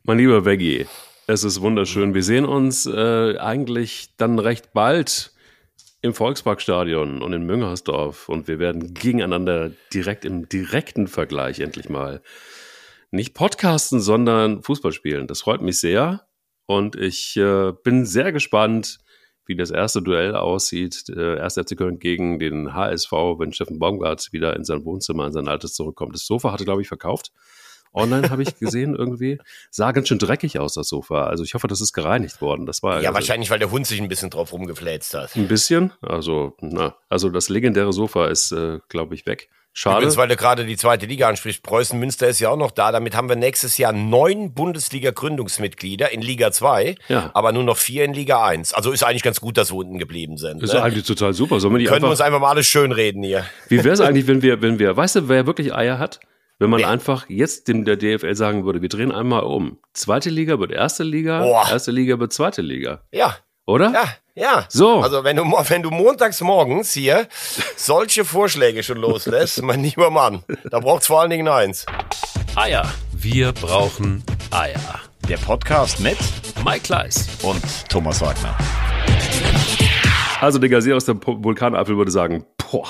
Mein lieber Veggie, es ist wunderschön. Wir sehen uns eigentlich dann recht bald im Volksparkstadion und in Müngersdorf und wir werden gegeneinander direkt im direkten Vergleich endlich mal nicht podcasten, sondern Fußball spielen. Das freut mich sehr und ich bin sehr gespannt, wie das erste Duell aussieht. 1. FC Köln gegen den HSV, wenn Steffen Baumgart wieder in sein Wohnzimmer, in sein altes zurückkommt. Das Sofa hatte, glaube ich, verkauft. Online habe ich gesehen irgendwie. Sah ganz schön dreckig aus, das Sofa. Also ich hoffe, das ist gereinigt worden. Das war ja, wahrscheinlich, weil der Hund sich ein bisschen drauf rumgefläzt hat. Ein bisschen? Also das legendäre Sofa ist, glaube ich, weg. Schade. Übrigens, weil du gerade die zweite Liga ansprichst, Preußen Münster ist ja auch noch da. Damit haben wir nächstes Jahr 9 Bundesliga-Gründungsmitglieder in Liga 2, aber nur noch 4 in Liga 1. Also ist eigentlich ganz gut, dass wir unten geblieben sind. Ist eigentlich total super. Sollen wir können wir uns einfach mal alles schönreden hier. Wie wäre es eigentlich, wenn wir, weißt du, wer wirklich Eier hat? Wenn man einfach jetzt der DFL sagen würde, wir drehen einmal um. Zweite Liga wird erste Liga, erste Liga wird zweite Liga. Ja. Oder? Ja. So. Also wenn du montags morgens hier solche Vorschläge schon loslässt, mein lieber Mann, da braucht's vor allen Dingen eins. Eier. Wir brauchen Eier. Der Podcast mit Mike Kleiss und Thomas Wagner. Also Digga, sie aus der Vulkanapfel würde sagen, boah.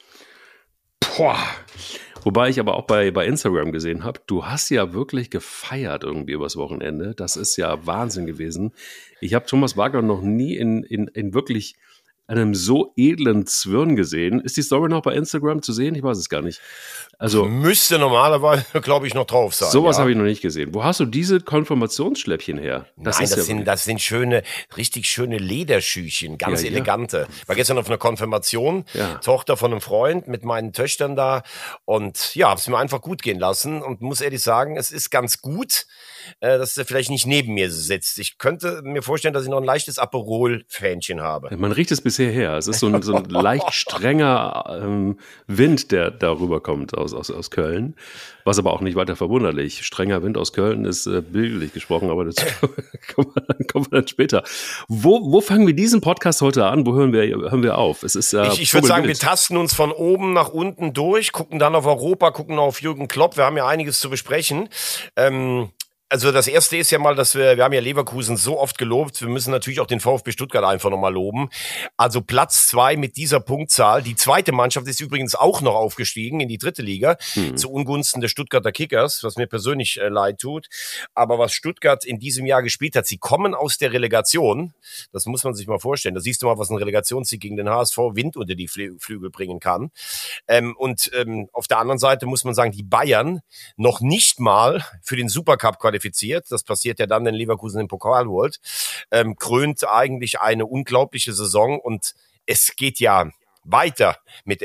Wobei ich aber auch bei Instagram gesehen habe, du hast ja wirklich gefeiert irgendwie übers Wochenende. Das ist ja Wahnsinn gewesen. Ich habe Thomas Wagner noch nie in wirklich einem so edlen Zwirn gesehen. Ist die Story noch bei Instagram zu sehen? Ich weiß es gar nicht. Also müsste normalerweise, glaube ich, noch drauf sein. Sowas habe ich noch nicht gesehen. Wo hast du diese Konfirmationsschläppchen her? Das sind schöne, richtig schöne Lederschüchen, ganz elegante. War gestern auf einer Konfirmation, Tochter von einem Freund mit meinen Töchtern da und hab's mir einfach gut gehen lassen und muss ehrlich sagen, es ist ganz gut, dass er vielleicht nicht neben mir sitzt. Ich könnte mir vorstellen, dass ich noch ein leichtes Aperol-Fähnchen habe. Man riecht es bisher her. Es ist so ein leicht strenger Wind, der darüber kommt aus Köln. Was aber auch nicht weiter verwunderlich. Strenger Wind aus Köln ist bildlich gesprochen, aber das kommen wir dann später. Wo fangen wir diesen Podcast heute an? Wo hören wir auf? Es ist ich würde sagen, wir tasten uns von oben nach unten durch, gucken dann auf Europa, gucken auf Jürgen Klopp. Wir haben ja einiges zu besprechen. Also das erste ist ja mal, dass wir haben ja Leverkusen so oft gelobt, wir müssen natürlich auch den VfB Stuttgart einfach nochmal loben. Also Platz 2 mit dieser Punktzahl. Die zweite Mannschaft ist übrigens auch noch aufgestiegen in die dritte Liga, zu Ungunsten der Stuttgarter Kickers, was mir persönlich leid tut. Aber was Stuttgart in diesem Jahr gespielt hat, sie kommen aus der Relegation, das muss man sich mal vorstellen. Da siehst du mal, was ein Relegationssieg gegen den HSV Wind unter die Flügel bringen kann. Auf der anderen Seite muss man sagen, die Bayern noch nicht mal für den Supercup qualifiziert. Das passiert ja dann, wenn Leverkusen den Pokal holt. Krönt eigentlich eine unglaubliche Saison und es geht ja weiter mit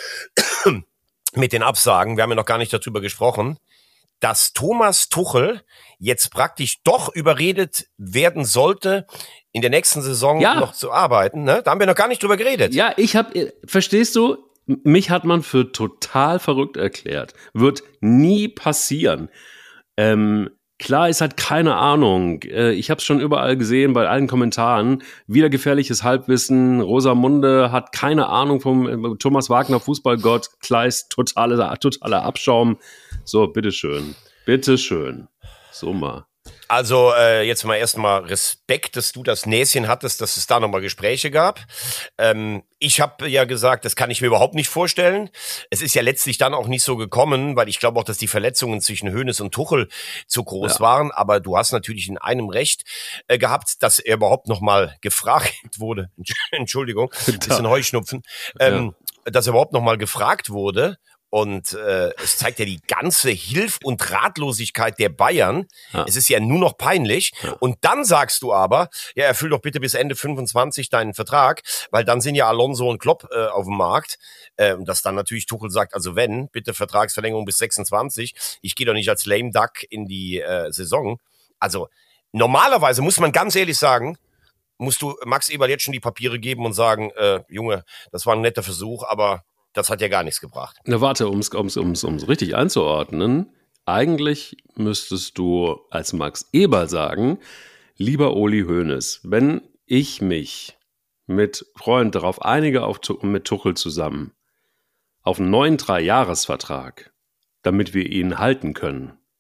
den Absagen. Wir haben ja noch gar nicht darüber gesprochen, dass Thomas Tuchel jetzt praktisch doch überredet werden sollte, in der nächsten Saison noch zu arbeiten. Ne? Da haben wir noch gar nicht drüber geredet. Ja, verstehst du, mich hat man für total verrückt erklärt. Wird nie passieren. Klar ist halt keine Ahnung. Ich habe es schon überall gesehen, bei allen Kommentaren. Wieder gefährliches Halbwissen. Rosamunde hat keine Ahnung vom Thomas Wagner, Fußballgott. Kleist, totaler Abschaum. So, bitteschön. So mal. Also jetzt mal erstmal Respekt, dass du das Näschen hattest, dass es da nochmal Gespräche gab. Ich habe ja gesagt, das kann ich mir überhaupt nicht vorstellen. Es ist ja letztlich dann auch nicht so gekommen, weil ich glaube auch, dass die Verletzungen zwischen Hoeneß und Tuchel zu groß waren. Aber du hast natürlich in einem Recht gehabt, dass er überhaupt nochmal gefragt wurde. Entschuldigung, ein bisschen Heuschnupfen. Dass er überhaupt nochmal gefragt wurde. Und es zeigt ja die ganze Hilf- und Ratlosigkeit der Bayern. Ja. Es ist ja nur noch peinlich. Ja. Und dann sagst du aber, ja, erfüll doch bitte bis Ende 25 deinen Vertrag, weil dann sind ja Alonso und Klopp auf dem Markt. Und dass dann natürlich Tuchel sagt, also wenn, bitte Vertragsverlängerung bis 26. Ich gehe doch nicht als lame duck in die Saison. Also normalerweise muss man ganz ehrlich sagen, musst du Max Eberl jetzt schon die Papiere geben und sagen, Junge, das war ein netter Versuch, aber das hat ja gar nichts gebracht. Na warte, um's richtig einzuordnen. Eigentlich müsstest du als Max Eberl sagen, lieber Uli Hoeneß, wenn ich mich mit Freunden darauf einige, mit Tuchel zusammen, auf einen neuen 3-Jahres-Vertrag, damit wir ihn halten können,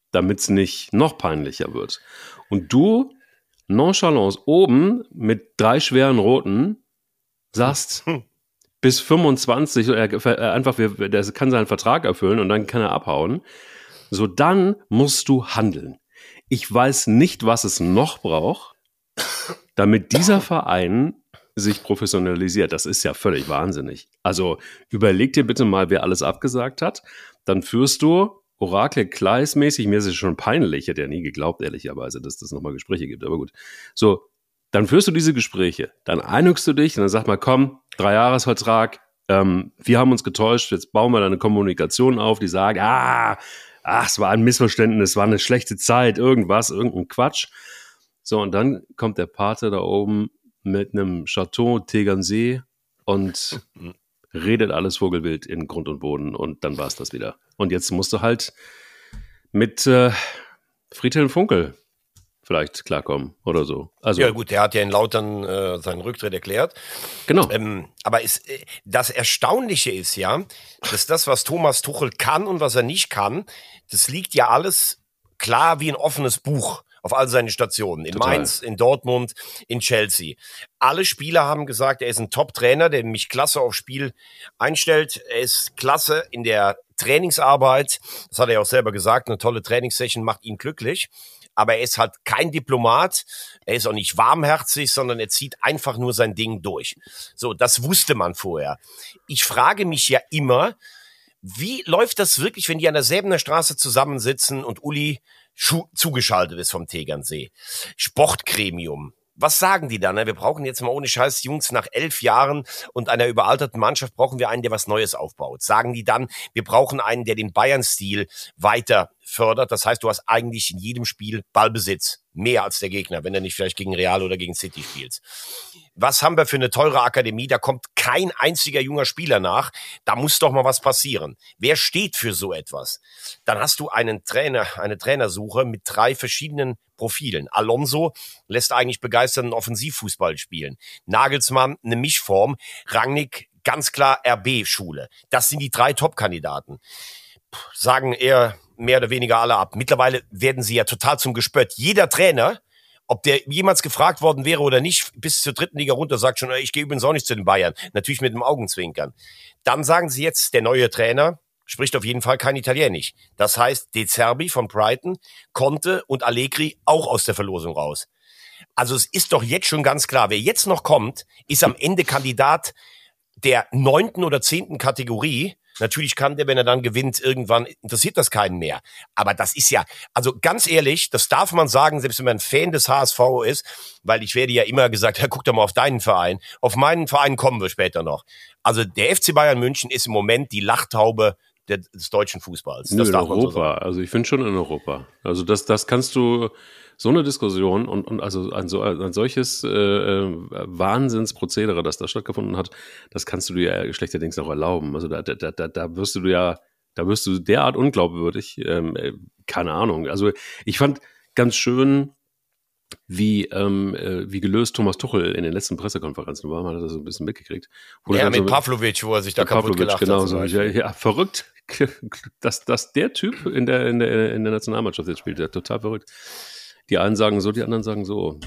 damit es nicht noch peinlicher wird. Und du, nonchalance oben mit 3 schweren Roten, sagst, bis 25, einfach, der kann seinen Vertrag erfüllen und dann kann er abhauen. So, dann musst du handeln. Ich weiß nicht, was es noch braucht, damit dieser Verein sich professionalisiert. Das ist ja völlig wahnsinnig. Also überleg dir bitte mal, wer alles abgesagt hat. Dann führst du Orakel Kleis-mäßig, mir ist es schon peinlich, ich hätte ja nie geglaubt, ehrlicherweise, dass das nochmal Gespräche gibt, aber gut. So, dann führst du diese Gespräche, dann einigst du dich und dann sag mal, komm, 3-Jahres-Vertrag, wir haben uns getäuscht, jetzt bauen wir da eine Kommunikation auf, die sagt, es war ein Missverständnis, es war eine schlechte Zeit, irgendein Quatsch. So, und dann kommt der Pate da oben mit einem Chateau Tegernsee und redet alles Vogelwild in Grund und Boden und dann war es das wieder. Und jetzt musst du halt mit Friedhelm Funkel vielleicht klarkommen oder so. Also, ja gut, der hat ja in Lautern seinen Rücktritt erklärt. Genau. Aber das Erstaunliche ist ja, dass das, was Thomas Tuchel kann und was er nicht kann, das liegt ja alles klar wie ein offenes Buch auf all seine Stationen. In Total. Mainz, in Dortmund, in Chelsea. Alle Spieler haben gesagt, er ist ein Top-Trainer, der mich klasse aufs Spiel einstellt. Er ist klasse in der Trainingsarbeit. Das hat er ja auch selber gesagt. Eine tolle Trainingssession macht ihn glücklich. Aber er ist halt kein Diplomat, er ist auch nicht warmherzig, sondern er zieht einfach nur sein Ding durch. So, das wusste man vorher. Ich frage mich ja immer, wie läuft das wirklich, wenn die an der Säbener Straße zusammensitzen und Uli zugeschaltet ist vom Tegernsee? Sportgremium. Was sagen die dann? Wir brauchen jetzt mal ohne Scheiß, Jungs, nach 11 Jahren und einer überalterten Mannschaft brauchen wir einen, der was Neues aufbaut. Sagen die dann, wir brauchen einen, der den Bayern-Stil weiter fördert. Das heißt, du hast eigentlich in jedem Spiel Ballbesitz. Mehr als der Gegner, wenn er nicht vielleicht gegen Real oder gegen City spielt. Was haben wir für eine teure Akademie? Da kommt kein einziger junger Spieler nach. Da muss doch mal was passieren. Wer steht für so etwas? Dann hast du einen Trainer, eine Trainersuche mit 3 verschiedenen Profilen. Alonso lässt eigentlich begeisternden Offensivfußball spielen. Nagelsmann eine Mischform. Rangnick ganz klar RB-Schule. Das sind die 3 Top-Kandidaten. Sagen eher mehr oder weniger alle ab. Mittlerweile werden sie ja total zum Gespött. Jeder Trainer, ob der jemals gefragt worden wäre oder nicht, bis zur 3. Liga runter, sagt schon, ich gehe übrigens auch nicht zu den Bayern. Natürlich mit dem Augenzwinkern. Dann sagen sie jetzt, der neue Trainer spricht auf jeden Fall kein Italienisch. Das heißt, De Zerbi von Brighton, Conte und Allegri auch aus der Verlosung raus. Also es ist doch jetzt schon ganz klar, wer jetzt noch kommt, ist am Ende Kandidat der 9. oder 10. Kategorie. Natürlich kann der, wenn er dann gewinnt, irgendwann interessiert das keinen mehr. Aber das ist ja, also ganz ehrlich, das darf man sagen, selbst wenn man ein Fan des HSV ist, weil ich werde ja immer gesagt, guck doch mal auf deinen Verein. Auf meinen Verein kommen wir später noch. Also der FC Bayern München ist im Moment die Lachtaube des deutschen Fußballs. Das in darf man so Europa, sagen. also ich finde schon in Europa. Also das kannst du, so eine Diskussion und also ein solches Wahnsinnsprozedere, das da stattgefunden hat, das kannst du dir ja schlechterdings noch erlauben. Also da wirst du derart unglaubwürdig, keine Ahnung. Also ich fand ganz schön, wie gelöst Thomas Tuchel in den letzten Pressekonferenzen war, man hat das so ein bisschen mitgekriegt. Ja, mit Pavlovic, wo er sich da kaputt gelacht genau hat. So. Ja, verrückt, dass der Typ in der Nationalmannschaft jetzt spielt, der total verrückt. Die einen sagen so, die anderen sagen so.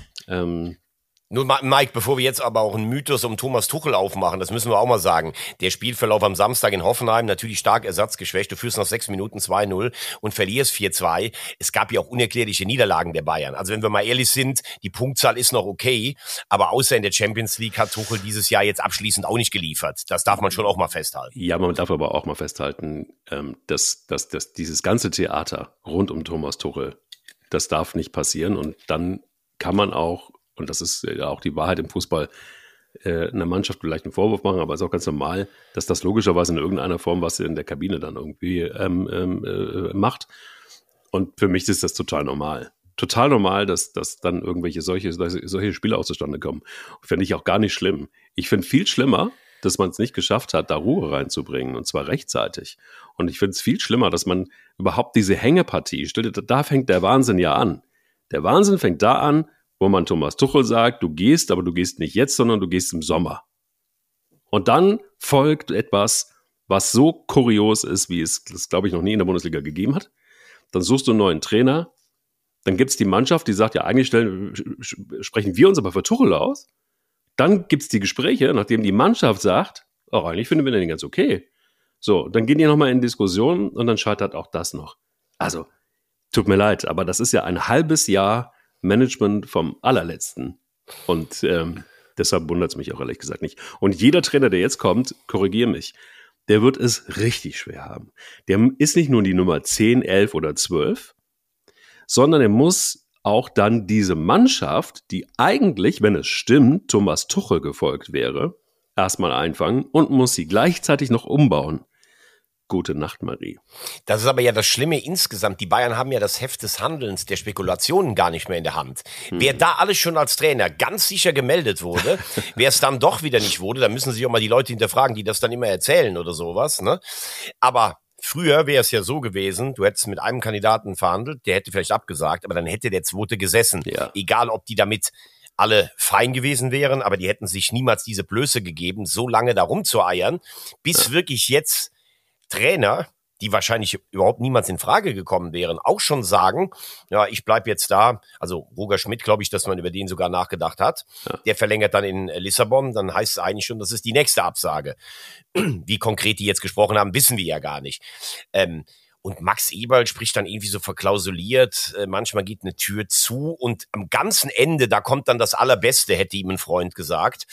Nur Mike, bevor wir jetzt aber auch einen Mythos um Thomas Tuchel aufmachen, das müssen wir auch mal sagen. Der Spielverlauf am Samstag in Hoffenheim, natürlich stark ersatzgeschwächt. Du führst nach 6 Minuten 2-0 und verlierst 4-2. Es gab ja auch unerklärliche Niederlagen der Bayern. Also wenn wir mal ehrlich sind, die Punktzahl ist noch okay, aber außer in der Champions League hat Tuchel dieses Jahr jetzt abschließend auch nicht geliefert. Das darf man schon auch mal festhalten. Ja, man darf aber auch mal festhalten, dass dieses ganze Theater rund um Thomas Tuchel, das darf nicht passieren und dann kann man auch, und das ist ja auch die Wahrheit im Fußball, einer Mannschaft vielleicht einen Vorwurf machen, aber es ist auch ganz normal, dass das logischerweise in irgendeiner Form was in der Kabine dann irgendwie macht. Und für mich ist das total normal. Total normal, dass dann irgendwelche solche Spiele auch zustande kommen. Finde ich auch gar nicht schlimm. Ich finde viel schlimmer, dass man es nicht geschafft hat, da Ruhe reinzubringen, und zwar rechtzeitig. Und ich finde es viel schlimmer, dass man überhaupt diese Hängepartie, da fängt der Wahnsinn ja an. Der Wahnsinn fängt da an, wo man Thomas Tuchel sagt, du gehst, aber du gehst nicht jetzt, sondern du gehst im Sommer. Und dann folgt etwas, was so kurios ist, wie es, glaube ich, noch nie in der Bundesliga gegeben hat. dann suchst du einen neuen Trainer, dann gibt es die Mannschaft, die sagt, ja, eigentlich sprechen wir uns aber für Tuchel aus. Dann gibt es die Gespräche, nachdem die Mannschaft sagt, eigentlich finden wir den ganz okay. So, dann gehen die nochmal in Diskussionen und dann scheitert auch das noch. Also, tut mir leid, aber das ist ja ein halbes Jahr Management vom allerletzten. Und deshalb wundert es mich auch ehrlich gesagt nicht. Und jeder Trainer, der jetzt kommt, korrigiere mich, der wird es richtig schwer haben. Der ist nicht nur die Nummer 10, 11 oder 12, sondern er muss auch dann diese Mannschaft, die eigentlich, wenn es stimmt, Thomas Tuchel gefolgt wäre, erstmal einfangen und muss sie gleichzeitig noch umbauen. Gute Nacht, Marie. Das ist aber ja das Schlimme insgesamt. Die Bayern haben ja das Heft des Handelns, der Spekulationen gar nicht mehr in der Hand. Wer da alles schon als Trainer ganz sicher gemeldet wurde, wer es dann doch wieder nicht wurde, dann müssen sich auch mal die Leute hinterfragen, die das dann immer erzählen oder sowas. Ne? Aber früher wäre es ja so gewesen, du hättest mit einem Kandidaten verhandelt, der hätte vielleicht abgesagt, aber dann hätte der zweite gesessen. Ja. Egal, ob die damit alle fein gewesen wären, aber die hätten sich niemals diese Blöße gegeben, so lange da rumzueiern, bis wirklich jetzt Trainer, die wahrscheinlich überhaupt niemals in Frage gekommen wären, auch schon sagen, ja, ich bleib jetzt da. Also Roger Schmidt, glaube ich, dass man über den sogar nachgedacht hat. Ja. Der verlängert dann in Lissabon, dann heißt es eigentlich schon, das ist die nächste Absage. Wie konkret die jetzt gesprochen haben, wissen wir ja gar nicht. Und Max Eberl spricht dann irgendwie so verklausuliert, manchmal geht eine Tür zu und am ganzen Ende, da kommt dann das Allerbeste, hätte ihm ein Freund gesagt.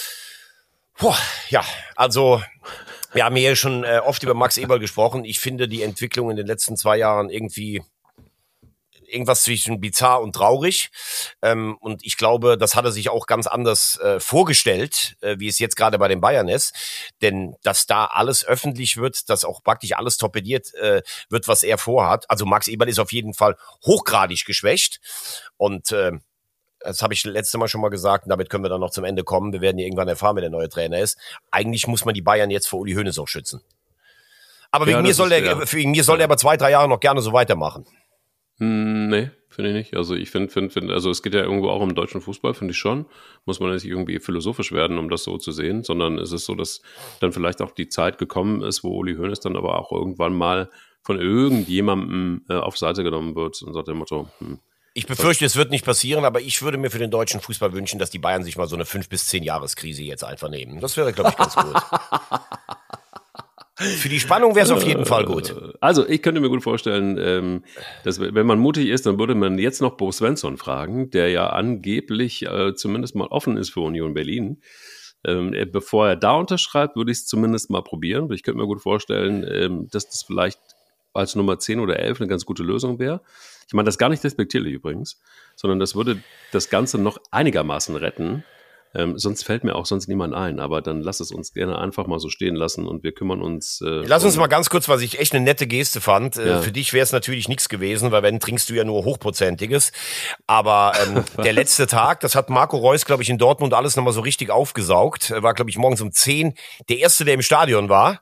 Ja, also wir haben hier schon oft über Max Eberl gesprochen. Ich finde die Entwicklung in den letzten 2 Jahren irgendwie irgendwas zwischen bizarr und traurig. Und ich glaube, das hat er sich auch ganz anders vorgestellt, wie es jetzt gerade bei den Bayern ist. Denn dass da alles öffentlich wird, dass auch praktisch alles torpediert wird, was er vorhat. Also Max Eberl ist auf jeden Fall hochgradig geschwächt. Und das habe ich letzte Mal schon mal gesagt, und damit können wir dann noch zum Ende kommen. Wir werden ja irgendwann erfahren, wer der neue Trainer ist. Eigentlich muss man die Bayern jetzt vor Uli Hoeneß auch schützen. Aber wegen mir soll er aber 2-3 Jahre noch gerne so weitermachen. Nee, finde ich nicht. Also ich finde, also es geht ja irgendwo auch um deutschen Fußball, finde ich schon. Muss man nicht irgendwie philosophisch werden, um das so zu sehen, sondern es ist so, dass dann vielleicht auch die Zeit gekommen ist, wo Uli Hoeneß dann aber auch irgendwann mal von irgendjemandem auf Seite genommen wird und sagt dem Motto, ich befürchte, es wird nicht passieren, aber ich würde mir für den deutschen Fußball wünschen, dass die Bayern sich mal so eine 5- bis 10-Jahres-Krise jetzt einfach nehmen. Das wäre, glaube ich, ganz gut. Für die Spannung wäre es auf jeden Fall gut. Also, ich könnte mir gut vorstellen, dass, wenn man mutig ist, dann würde man jetzt noch Bo Svensson fragen, der ja angeblich zumindest mal offen ist für Union Berlin. Bevor er da unterschreibt, würde ich es zumindest mal probieren. Ich könnte mir gut vorstellen, dass das vielleicht als Nummer 10 oder 11 eine ganz gute Lösung wäre. Ich meine, das ist gar nicht despektierlich übrigens, sondern das würde das Ganze noch einigermaßen retten. Sonst fällt mir auch sonst niemand ein, aber dann lass es uns gerne einfach mal so stehen lassen und wir kümmern uns. Lass uns mal ganz kurz, was ich echt eine nette Geste fand. Für dich wäre es natürlich nichts gewesen, weil wenn trinkst du ja nur Hochprozentiges. Aber der letzte Tag, das hat Marco Reus, glaube ich, in Dortmund alles nochmal so richtig aufgesaugt. War, glaube ich, morgens um 10 der Erste, der im Stadion war.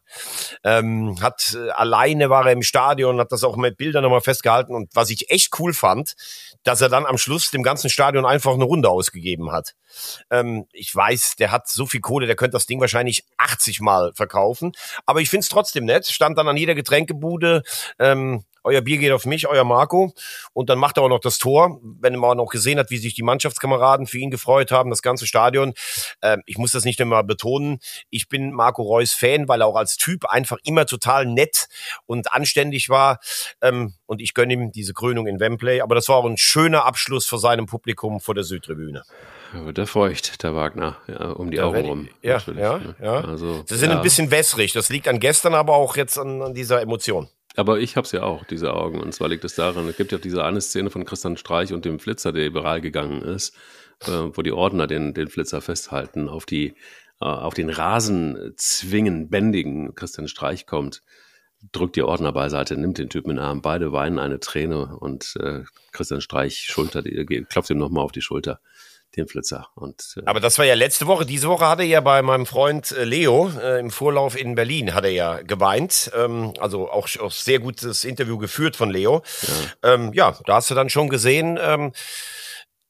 Alleine war er im Stadion, hat das auch mit Bildern nochmal festgehalten. Und was ich echt cool fand, dass er dann am Schluss dem ganzen Stadion einfach eine Runde ausgegeben hat. Ich weiß, der hat so viel Kohle, der könnte das Ding wahrscheinlich 80 Mal verkaufen. Aber ich find's trotzdem nett. Stand dann an jeder Getränkebude, euer Bier geht auf mich, euer Marco. Und dann macht er auch noch das Tor. Wenn man noch gesehen hat, wie sich die Mannschaftskameraden für ihn gefreut haben, das ganze Stadion. Ich muss das nicht immer betonen. Ich bin Marco Reus Fan, weil er auch als Typ einfach immer total nett und anständig war. Und ich gönne ihm diese Krönung in Wembley. Aber das war auch ein schöner Abschluss vor seinem Publikum vor der Südtribüne. Der feucht, der Wagner, ja, um die Augen rum. Ja. Also, sie sind ein bisschen wässrig. Das liegt an gestern, aber auch jetzt an dieser Emotion. Aber ich hab's ja auch, diese Augen. Und zwar liegt es daran, es gibt ja diese eine Szene von Christian Streich und dem Flitzer, der viral gegangen ist, wo die Ordner den Flitzer festhalten, auf den Rasen zwingen, bändigen. Christian Streich kommt, drückt die Ordner beiseite, nimmt den Typen in den Arm, beide weinen eine Träne und Christian Streich klopft ihm nochmal auf die Schulter. Den Flitzer. Aber das war ja letzte Woche. Diese Woche hat er ja bei meinem Freund Leo im Vorlauf in Berlin hat er ja geweint. Also auch sehr gutes Interview geführt von Leo. Ja, da hast du dann schon gesehen,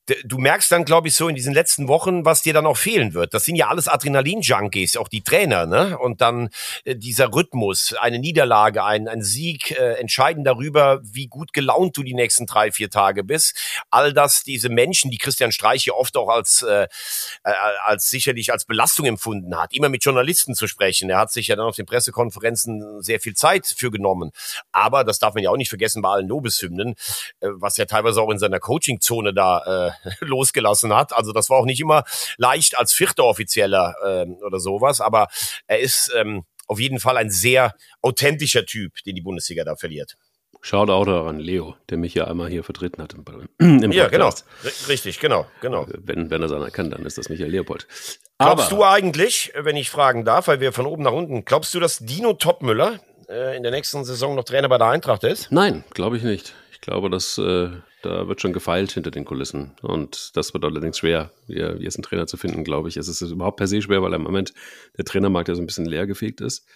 du merkst dann, glaube ich, so in diesen letzten Wochen, was dir dann auch fehlen wird. Das sind ja alles Adrenalin-Junkies, auch die Trainer, ne? Und dann dieser Rhythmus, eine Niederlage, ein Sieg, entscheiden darüber, wie gut gelaunt du die nächsten 3-4 Tage bist. All das, diese Menschen, die Christian Streich ja oft auch als sicherlich als Belastung empfunden hat, immer mit Journalisten zu sprechen. Er hat sich ja dann auf den Pressekonferenzen sehr viel Zeit für genommen. Aber das darf man ja auch nicht vergessen bei allen Lobeshymnen, was er teilweise auch in seiner Coaching-Zone da losgelassen hat. Also das war auch nicht immer leicht als vierter Offizieller oder sowas, aber er ist auf jeden Fall ein sehr authentischer Typ, den die Bundesliga da verliert. Shoutout an Leo, der mich ja einmal hier vertreten hat im Podcast. Ja, genau. Richtig, genau. Wenn er es anerkennt, dann ist das Michael Leopold. Glaubst du eigentlich, wenn ich fragen darf, weil wir von oben nach unten, glaubst du, dass Dino Topmüller in der nächsten Saison noch Trainer bei der Eintracht ist? Nein, glaube ich nicht. Ich glaube, dass da wird schon gefeilt hinter den Kulissen. Und das wird allerdings schwer, jetzt einen Trainer zu finden, glaube ich. Es ist überhaupt per se schwer, weil im Moment der Trainermarkt ja so ein bisschen leergefegt ist.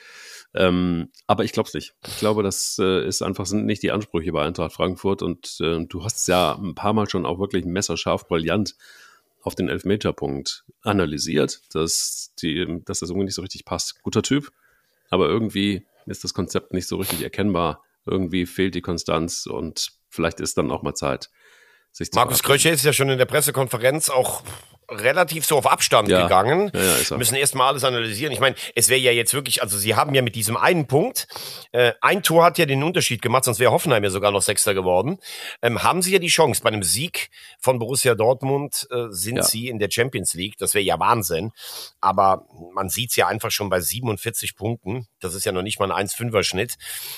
Aber ich glaube es nicht. Ich glaube, das sind nicht die Ansprüche bei Eintracht Frankfurt. Und du hast es ja ein paar Mal schon auch wirklich messerscharf brillant auf den Elfmeterpunkt analysiert, dass das irgendwie nicht so richtig passt. Guter Typ, aber irgendwie ist das Konzept nicht so richtig erkennbar. Irgendwie fehlt die Konstanz und vielleicht ist dann auch mal Zeit, sich zu Markus Krösche ist ja schon in der Pressekonferenz auch relativ so auf Abstand gegangen. Ja, ist er. Müssen erstmal alles analysieren. Ich meine, es wäre ja jetzt wirklich, also sie haben ja mit diesem einen Punkt, ein Tor hat ja den Unterschied gemacht, sonst wäre Hoffenheim ja sogar noch Sechster geworden. Haben sie ja die Chance, bei einem Sieg von Borussia Dortmund sind sie in der Champions League. Das wäre ja Wahnsinn. Aber man sieht es ja einfach schon bei 47 Punkten. Das ist ja noch nicht mal ein 1,5er-Schnitt.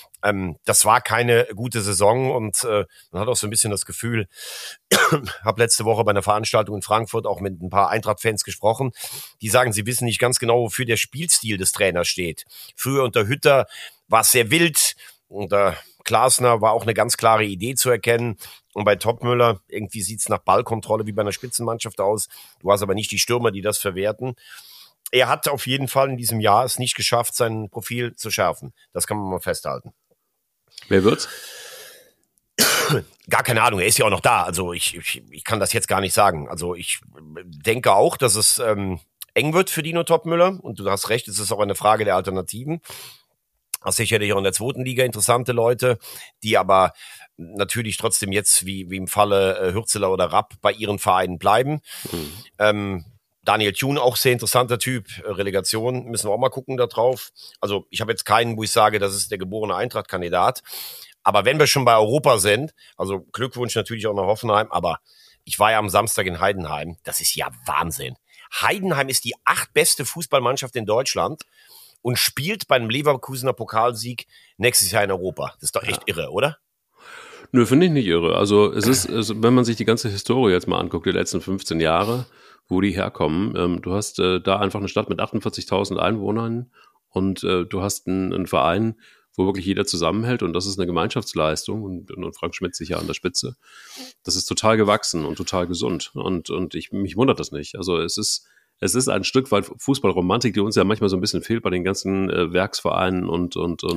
Das war keine gute Saison und man hat auch so ein bisschen das Gefühl, habe letzte Woche bei einer Veranstaltung in Frankfurt auch mit ein paar Eintracht-Fans gesprochen, die sagen, sie wissen nicht ganz genau, wofür der Spielstil des Trainers steht. Früher unter Hütter war es sehr wild, unter Glasner war auch eine ganz klare Idee zu erkennen und bei Topmüller irgendwie sieht's nach Ballkontrolle wie bei einer Spitzenmannschaft aus. Du hast aber nicht die Stürmer, die das verwerten. Er hat auf jeden Fall in diesem Jahr es nicht geschafft, sein Profil zu schärfen. Das kann man mal festhalten. Wer wird's? Gar keine Ahnung, er ist ja auch noch da. Also ich kann das jetzt gar nicht sagen. Also ich denke auch, dass es eng wird für Dino Topmüller. Und du hast recht, es ist auch eine Frage der Alternativen. Hast sicherlich auch in der zweiten Liga interessante Leute, die aber natürlich trotzdem jetzt, wie im Falle Hürzeler oder Rapp, bei ihren Vereinen bleiben. Daniel Thune, auch sehr interessanter Typ. Relegation, müssen wir auch mal gucken da drauf. Also ich habe jetzt keinen, wo ich sage, das ist der geborene Eintracht-Kandidat. Aber wenn wir schon bei Europa sind, also Glückwunsch natürlich auch nach Hoffenheim, aber ich war ja am Samstag in Heidenheim. Das ist ja Wahnsinn. Heidenheim ist die 8. beste Fußballmannschaft in Deutschland und spielt beim Leverkusener Pokalsieg nächstes Jahr in Europa. Das ist doch echt irre, oder? Nö, finde ich nicht irre. Also es ist, wenn man sich die ganze Historie jetzt mal anguckt, die letzten 15 Jahre, wo die herkommen, du hast da einfach eine Stadt mit 48.000 Einwohnern und du hast einen Verein, wo wirklich jeder zusammenhält und das ist eine Gemeinschaftsleistung und Frank Schmidt sicher an der Spitze. Das ist total gewachsen und total gesund und mich wundert das nicht. Also es ist ein Stück weit Fußballromantik, die uns ja manchmal so ein bisschen fehlt bei den ganzen Werksvereinen und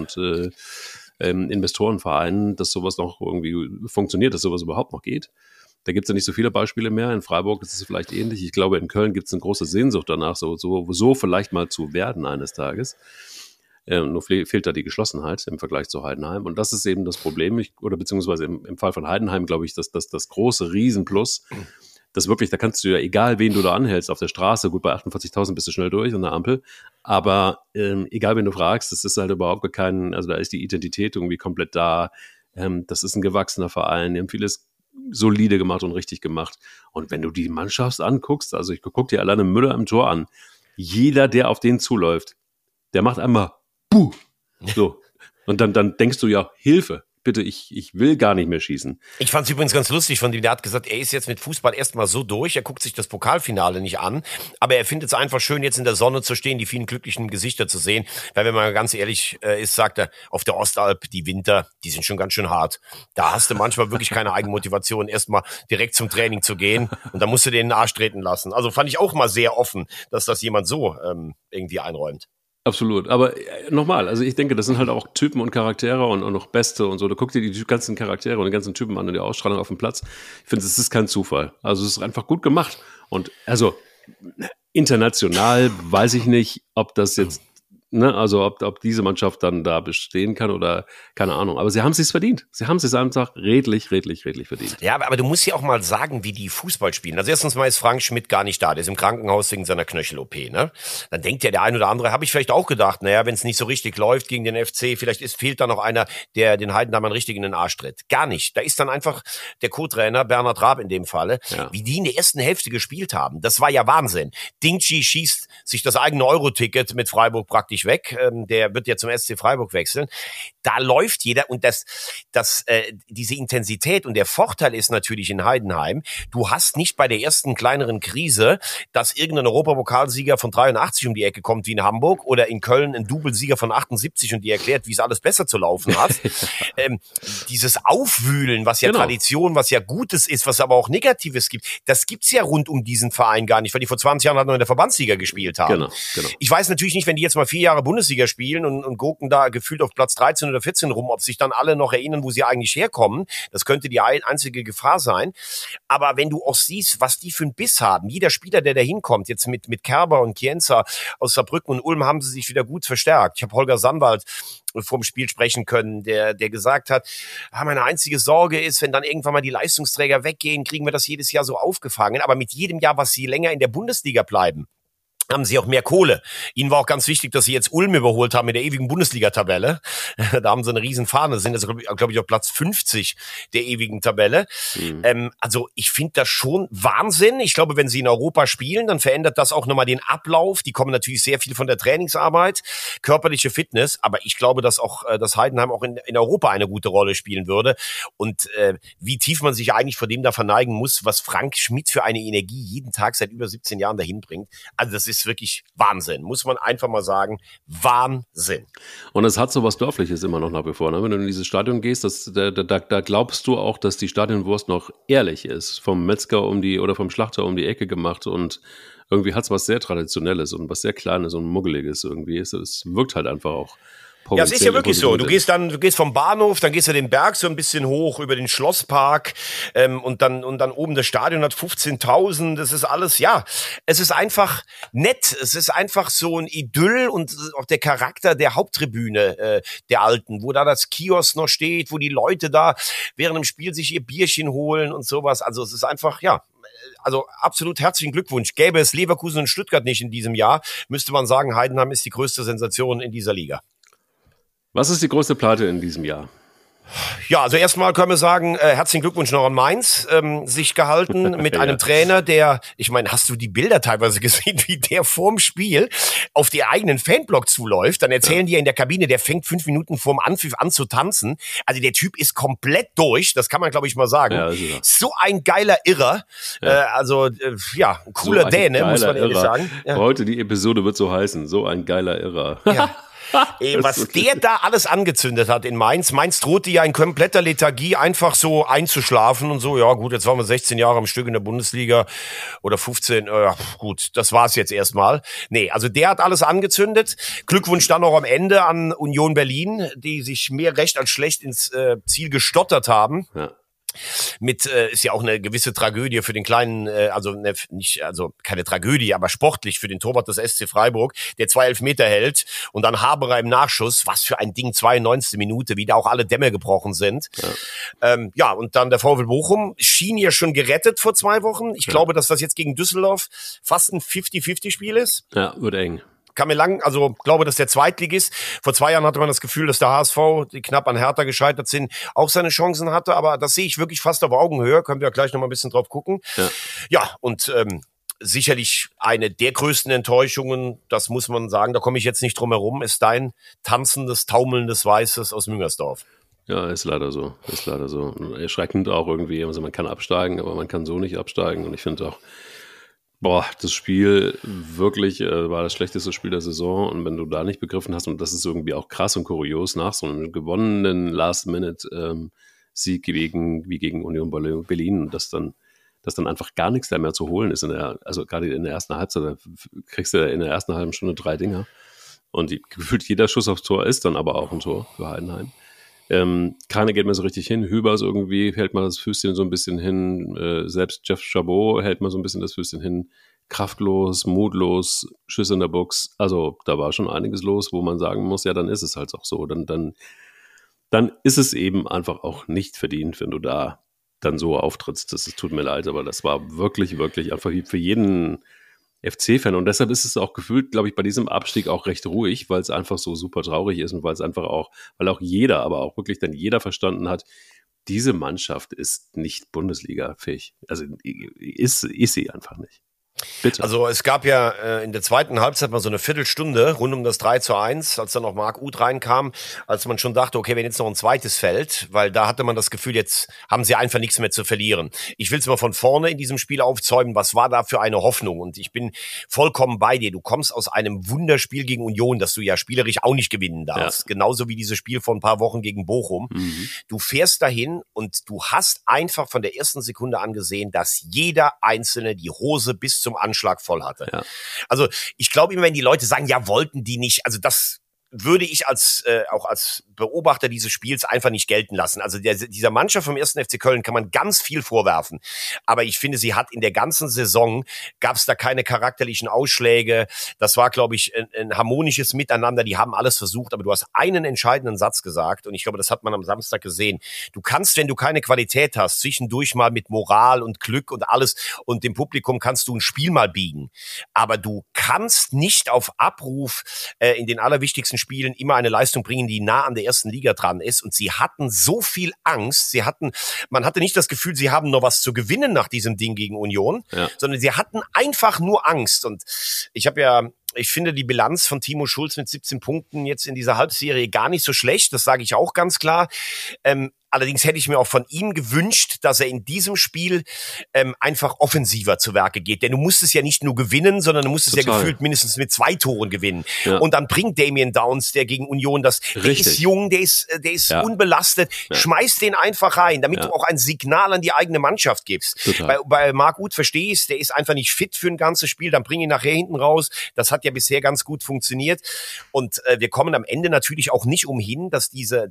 Investorenvereinen, dass sowas noch irgendwie funktioniert, dass sowas überhaupt noch geht. Da gibt es ja nicht so viele Beispiele mehr. In Freiburg ist es vielleicht ähnlich. Ich glaube, in Köln gibt es eine große Sehnsucht danach, so vielleicht mal zu werden eines Tages. Nur fehlt da die Geschlossenheit im Vergleich zu Heidenheim. Und das ist eben das Problem, beziehungsweise im Fall von Heidenheim, glaube ich, dass das große Riesenplus, das wirklich, da kannst du ja, egal wen du da anhältst auf der Straße, gut, bei 48.000 bist du schnell durch an der Ampel, aber egal wen du fragst, das ist halt überhaupt kein, also da ist die Identität irgendwie komplett da, das ist ein gewachsener Verein, die haben vieles solide gemacht und richtig gemacht. Und wenn du die Mannschaft anguckst, also ich gucke dir alleine Müller im Tor an, jeder, der auf den zuläuft, der macht einmal Buh! So. Und dann denkst du ja, Hilfe, bitte, ich will gar nicht mehr schießen. Ich fand es übrigens ganz lustig von dem, der hat gesagt, er ist jetzt mit Fußball erstmal so durch, er guckt sich das Pokalfinale nicht an, aber er findet es einfach schön, jetzt in der Sonne zu stehen, die vielen glücklichen Gesichter zu sehen, weil wenn man ganz ehrlich ist, sagt er, auf der Ostalb, die Winter, die sind schon ganz schön hart. Da hast du manchmal wirklich keine Eigenmotivation, erstmal direkt zum Training zu gehen und dann musst du den Arsch treten lassen. Also fand ich auch mal sehr offen, dass das jemand so irgendwie einräumt. Absolut. Aber nochmal, also ich denke, das sind halt auch Typen und Charaktere und noch Beste und so. Du guckst dir die ganzen Charaktere und die ganzen Typen an und die Ausstrahlung auf dem Platz. Ich finde, es ist kein Zufall. Also es ist einfach gut gemacht. Und also international weiß ich nicht, ob das jetzt, also ob diese Mannschaft dann da bestehen kann oder keine Ahnung. Aber sie haben es sich verdient. Sie haben es sich einfach redlich verdient. Ja, aber du musst ja auch mal sagen, wie die Fußball spielen. Also erstens mal ist Frank Schmidt gar nicht da. Der ist im Krankenhaus wegen seiner Knöchel-OP, ne? Dann denkt ja der ein oder andere, habe ich vielleicht auch gedacht, naja, wenn es nicht so richtig läuft gegen den FC, vielleicht fehlt da noch einer, der den Heidenheimern richtig in den Arsch tritt. Gar nicht. Da ist dann einfach der Co-Trainer, Bernhard Raab in dem Falle, wie die in der ersten Hälfte gespielt haben. Das war ja Wahnsinn. Dingchi schießt sich das eigene Euro-Ticket mit Freiburg praktisch weg. Der wird ja zum SC Freiburg wechseln. Da läuft jeder und diese Intensität und der Vorteil ist natürlich in Heidenheim, du hast nicht bei der ersten kleineren Krise, dass irgendein Europapokalsieger von 83 um die Ecke kommt wie in Hamburg oder in Köln ein Doublesieger von 78 und die erklärt, wie es alles besser zu laufen hat. Dieses Aufwühlen, was ja Tradition, was ja Gutes ist, was aber auch Negatives gibt, das gibt's ja rund um diesen Verein gar nicht, weil die vor 20 Jahren halt noch in der Verbandsliga gespielt haben. Genau. Ich weiß natürlich nicht, wenn die jetzt mal 4 Jahre Bundesliga spielen und gucken da gefühlt auf Platz 13 oder 14 rum, ob sich dann alle noch erinnern, wo sie eigentlich herkommen. Das könnte die einzige Gefahr sein. Aber wenn du auch siehst, was die für einen Biss haben, jeder Spieler, der da hinkommt, jetzt mit Kerber und Chienza aus Saarbrücken und Ulm haben sie sich wieder gut verstärkt. Ich habe Holger Sandwald vorm Spiel sprechen können, der gesagt hat, meine einzige Sorge ist, wenn dann irgendwann mal die Leistungsträger weggehen, kriegen wir das jedes Jahr so aufgefangen. Aber mit jedem Jahr, was sie länger in der Bundesliga bleiben, haben sie auch mehr Kohle. Ihnen war auch ganz wichtig, dass sie jetzt Ulm überholt haben in der ewigen Bundesliga-Tabelle. Da haben sie eine riesen Fahne, sind also, glaube ich, auf Platz 50 der ewigen Tabelle. Also ich finde das schon Wahnsinn. Ich glaube, wenn sie in Europa spielen, dann verändert das auch nochmal den Ablauf. Die kommen natürlich sehr viel von der Trainingsarbeit, körperliche Fitness, aber ich glaube, dass auch das Heidenheim auch in Europa eine gute Rolle spielen würde. Und wie tief man sich eigentlich vor dem da verneigen muss, was Frank Schmidt für eine Energie jeden Tag seit über 17 Jahren dahin bringt. Also das ist wirklich Wahnsinn, muss man einfach mal sagen. Wahnsinn. Und es hat so was Dörfliches immer noch nach wie vor. Ne? Wenn du in dieses Stadion gehst, da glaubst du auch, dass die Stadionwurst noch ehrlich ist. Vom Metzger oder vom Schlachter um die Ecke gemacht. Und irgendwie hat es was sehr Traditionelles und was sehr Kleines und Muggeliges irgendwie. Es wirkt halt einfach auch. Ja, es ist ja wirklich so. Du gehst vom Bahnhof, dann gehst du den Berg so ein bisschen hoch über den Schlosspark und dann oben das Stadion hat 15.000. Das ist alles, ja, es ist einfach nett. Es ist einfach so ein Idyll und auch der Charakter der Haupttribüne der Alten, wo da das Kiosk noch steht, wo die Leute da während dem Spiel sich ihr Bierchen holen und sowas. Also es ist einfach, ja, also absolut herzlichen Glückwunsch. Gäbe es Leverkusen und Stuttgart nicht in diesem Jahr, müsste man sagen, Heidenheim ist die größte Sensation in dieser Liga. Was ist die größte Pleite in diesem Jahr? Ja, also erstmal können wir sagen, herzlichen Glückwunsch noch an Mainz, sich gehalten mit einem Trainer, der, ich meine, hast du die Bilder teilweise gesehen, wie der vorm Spiel auf die eigenen Fanblock zuläuft? Dann erzählen die ja in der Kabine, der fängt 5 Minuten vorm Anpfiff an zu tanzen. Also der Typ ist komplett durch, das kann man, glaube ich, mal sagen. Ja, so ein geiler Irrer, ja, ein cooler so Däne, muss man ehrlich sagen. Ja. Heute die Episode wird so heißen, so ein geiler Irrer. Ja. Was der da alles angezündet hat in Mainz. Mainz drohte ja in kompletter Lethargie einfach so einzuschlafen und so, ja gut, jetzt waren wir 16 Jahre am Stück in der Bundesliga oder 15, gut, das war's jetzt erstmal. Nee, also der hat alles angezündet. Glückwunsch dann noch am Ende an Union Berlin, die sich mehr recht als schlecht ins Ziel gestottert haben. Ja. Ist ja auch eine gewisse Tragödie für den kleinen, keine Tragödie, aber sportlich für den Torwart des SC Freiburg, der 2 Elfmeter hält und dann Haberer im Nachschuss, was für ein Ding, 92. Minute, wie da auch alle Dämme gebrochen sind. Ja, und dann der VfL Bochum schien ja schon gerettet vor 2 Wochen. Ich glaube, dass das jetzt gegen Düsseldorf fast ein 50-50-Spiel ist. Ja, wird eng. Glaube, dass der Zweitligist, vor 2 Jahren hatte man das Gefühl, dass der HSV, die knapp an Hertha gescheitert sind, auch seine Chancen hatte, aber das sehe ich wirklich fast auf Augenhöhe, können wir ja gleich noch mal ein bisschen drauf gucken. Ja, und sicherlich eine der größten Enttäuschungen, das muss man sagen, da komme ich jetzt nicht drum herum, ist dein tanzendes, taumelndes Weißes aus Müngersdorf. Ja, ist leider so. Erschreckend auch irgendwie, also man kann absteigen, aber man kann so nicht absteigen und ich finde auch, das Spiel wirklich war das schlechteste Spiel der Saison und wenn du da nicht begriffen hast, und das ist irgendwie auch krass und kurios, nach so einem gewonnenen Last-Minute-Sieg gegen Union Berlin, dass dann einfach gar nichts da mehr zu holen ist, also gerade in der ersten Halbzeit, da kriegst du in der ersten halben Stunde 3 Dinger Und gefühlt jeder Schuss aufs Tor ist dann aber auch ein Tor für Heidenheim. Keiner geht mehr so richtig hin. Hübers irgendwie hält mal das Füßchen so ein bisschen hin. Selbst Jeff Chabot hält mal so ein bisschen das Füßchen hin. Kraftlos, mutlos, Schüsse in der Box. Also da war schon einiges los, wo man sagen muss, ja, dann ist es halt auch so. Dann ist es eben einfach auch nicht verdient, wenn du da dann so auftrittst. Das tut mir leid, aber das war wirklich, wirklich einfach für jeden FC-Fan. Und deshalb ist es auch gefühlt, glaube ich, bei diesem Abstieg auch recht ruhig, weil es einfach so super traurig ist und weil auch jeder, aber auch wirklich dann jeder verstanden hat, diese Mannschaft ist nicht Bundesliga-fähig. Also ist sie einfach nicht. Bitte. Also es gab ja in der zweiten Halbzeit mal so eine Viertelstunde rund um das 3:1, als dann noch Marc Uth reinkam, als man schon dachte, okay, wenn jetzt noch ein zweites fällt, weil da hatte man das Gefühl, jetzt haben sie einfach nichts mehr zu verlieren. Ich will es mal von vorne in diesem Spiel aufzäumen, was war da für eine Hoffnung? Und ich bin vollkommen bei dir. Du kommst aus einem Wunderspiel gegen Union, das du ja spielerisch auch nicht gewinnen darfst. Ja. Genauso wie dieses Spiel vor ein paar Wochen gegen Bochum. Mhm. Du fährst dahin und du hast einfach von der ersten Sekunde an gesehen, dass jeder Einzelne die Hose bis zum Anschlag voll hatte. Ja. Also ich glaube immer, wenn die Leute sagen, ja, wollten die nicht, also das würde ich auch als Beobachter dieses Spiels einfach nicht gelten lassen. Also dieser Mannschaft vom 1. FC Köln kann man ganz viel vorwerfen. Aber ich finde, sie hat in der ganzen Saison, gab es da keine charakterlichen Ausschläge. Das war, glaube ich, ein harmonisches Miteinander. Die haben alles versucht. Aber du hast einen entscheidenden Satz gesagt. Und ich glaube, das hat man am Samstag gesehen. Du kannst, wenn du keine Qualität hast, zwischendurch mal mit Moral und Glück und alles und dem Publikum kannst du ein Spiel mal biegen. Aber du kannst nicht auf Abruf in den allerwichtigsten Spielen immer eine Leistung bringen, die nah an der ersten Liga dran ist. Und sie hatten so viel Angst. Man hatte nicht das Gefühl, sie haben noch was zu gewinnen nach diesem Ding gegen Union, sondern sie hatten einfach nur Angst. Und ich finde die Bilanz von Timo Schulz mit 17 Punkten jetzt in dieser Halbserie gar nicht so schlecht. Das sage ich auch ganz klar. Allerdings hätte ich mir auch von ihm gewünscht, dass er in diesem Spiel einfach offensiver zu Werke geht. Denn du musst es ja nicht nur gewinnen, sondern du musst es ja gefühlt mindestens mit 2 Toren gewinnen. Ja. Und dann bringt Damien Downs, der gegen Union der ist jung, der ist unbelastet. Ja. Schmeiß den einfach rein, damit du auch ein Signal an die eigene Mannschaft gibst. Bei Marc Uth verstehe ich es, der ist einfach nicht fit für ein ganzes Spiel, dann bring ihn nachher hinten raus. Das hat ja bisher ganz gut funktioniert. Und wir kommen am Ende natürlich auch nicht umhin, dass dieser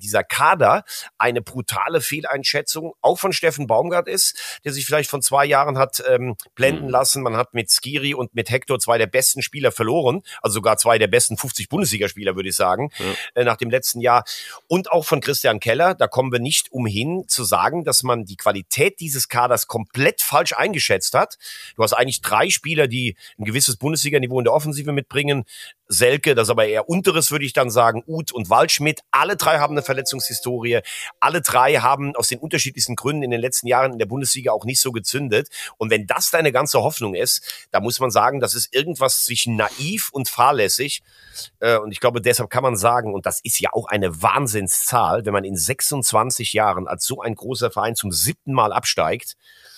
Kader eine brutale Fehleinschätzung auch von Steffen Baumgart ist, der sich vielleicht von 2 Jahren hat blenden lassen. Man hat mit Skiri und mit Hector 2 der besten Spieler verloren, also sogar 2 der besten 50 Bundesligaspieler, würde ich sagen, nach dem letzten Jahr. Und auch von Christian Keller, da kommen wir nicht umhin zu sagen, dass man die Qualität dieses Kaders komplett falsch eingeschätzt hat. Du hast eigentlich 3 Spieler, die ein gewisses Bundesliga-Niveau in der Offensive mitbringen. Selke, das ist aber eher unteres, würde ich dann sagen, Uth und Waldschmidt. Alle 3 haben eine Verletzungshistorie. Alle 3 haben aus den unterschiedlichsten Gründen in den letzten Jahren in der Bundesliga auch nicht so gezündet. Und wenn das deine ganze Hoffnung ist, da muss man sagen, das ist irgendwas zwischen naiv und fahrlässig. Und ich glaube, deshalb kann man sagen, und das ist ja auch eine Wahnsinnszahl, wenn man in 26 Jahren als so ein großer Verein zum 7. Mal absteigt,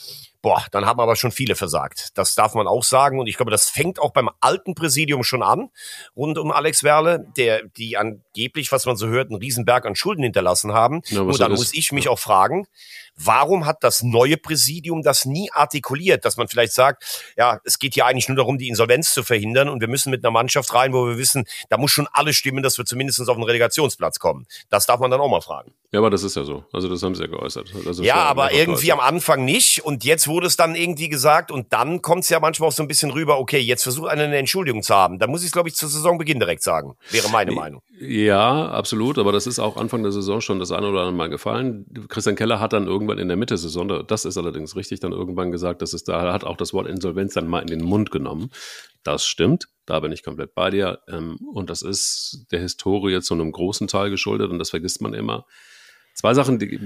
dann haben aber schon viele versagt. Das darf man auch sagen. Und ich glaube, das fängt auch beim alten Präsidium schon an, rund um Alex Werle, die angeblich, was man so hört, einen Riesenberg an Schulden hinterlassen haben. Ja, und dann muss ich mich auch fragen, warum hat das neue Präsidium das nie artikuliert, dass man vielleicht sagt, ja, es geht hier eigentlich nur darum, die Insolvenz zu verhindern und wir müssen mit einer Mannschaft rein, wo wir wissen, da muss schon alles stimmen, dass wir zumindest auf den Relegationsplatz kommen. Das darf man dann auch mal fragen. Ja, aber das ist ja so. Also das haben sie ja geäußert. Ja, aber irgendwie am Anfang nicht und jetzt wurde es dann irgendwie gesagt und dann kommt es ja manchmal auch so ein bisschen rüber, okay, jetzt versucht einer eine Entschuldigung zu haben. Da muss ich es, glaube ich, zu Saisonbeginn direkt sagen. Wäre meine Meinung. Ja, absolut, aber das ist auch Anfang der Saison schon das eine oder andere Mal gefallen. Christian Keller hat dann irgendwann in der Mitte der Saison, das ist allerdings richtig, dann irgendwann gesagt, hat auch das Wort Insolvenz dann mal in den Mund genommen. Das stimmt, da bin ich komplett bei dir. Und das ist der Historie zu einem großen Teil geschuldet und das vergisst man immer. 2 Sachen, die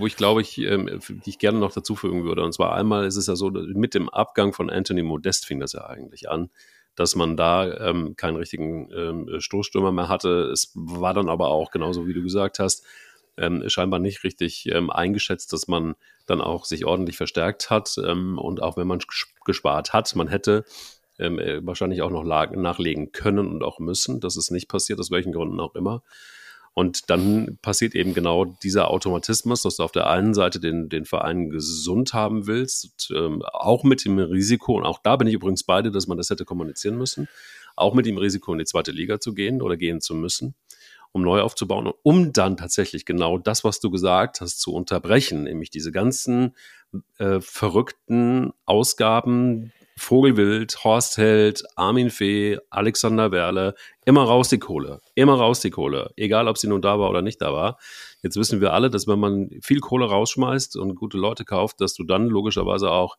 ich gerne noch dazu fügen würde. Und zwar einmal ist es ja so, mit dem Abgang von Anthony Modest fing das ja eigentlich an, dass man da keinen richtigen Stoßstürmer mehr hatte. Es war dann aber auch, genauso wie du gesagt hast, scheinbar nicht richtig eingeschätzt, dass man dann auch sich ordentlich verstärkt hat. Und auch wenn man gespart hat, man hätte wahrscheinlich auch noch nachlegen können und auch müssen. Das ist nicht passiert, aus welchen Gründen auch immer. Und dann passiert eben genau dieser Automatismus, dass du auf der einen Seite den Verein gesund haben willst, auch mit dem Risiko, und auch da bin ich übrigens bei dir, dass man das hätte kommunizieren müssen, auch mit dem Risiko in die zweite Liga zu gehen oder gehen zu müssen, um neu aufzubauen und um dann tatsächlich genau das, was du gesagt hast, zu unterbrechen, nämlich diese ganzen verrückten Ausgaben, Vogelwild, Horst Held, Armin Fee, Alexander Werle, immer raus die Kohle, egal ob sie nun da war oder nicht da war. Jetzt wissen wir alle, dass wenn man viel Kohle rausschmeißt und gute Leute kauft, dass du dann logischerweise auch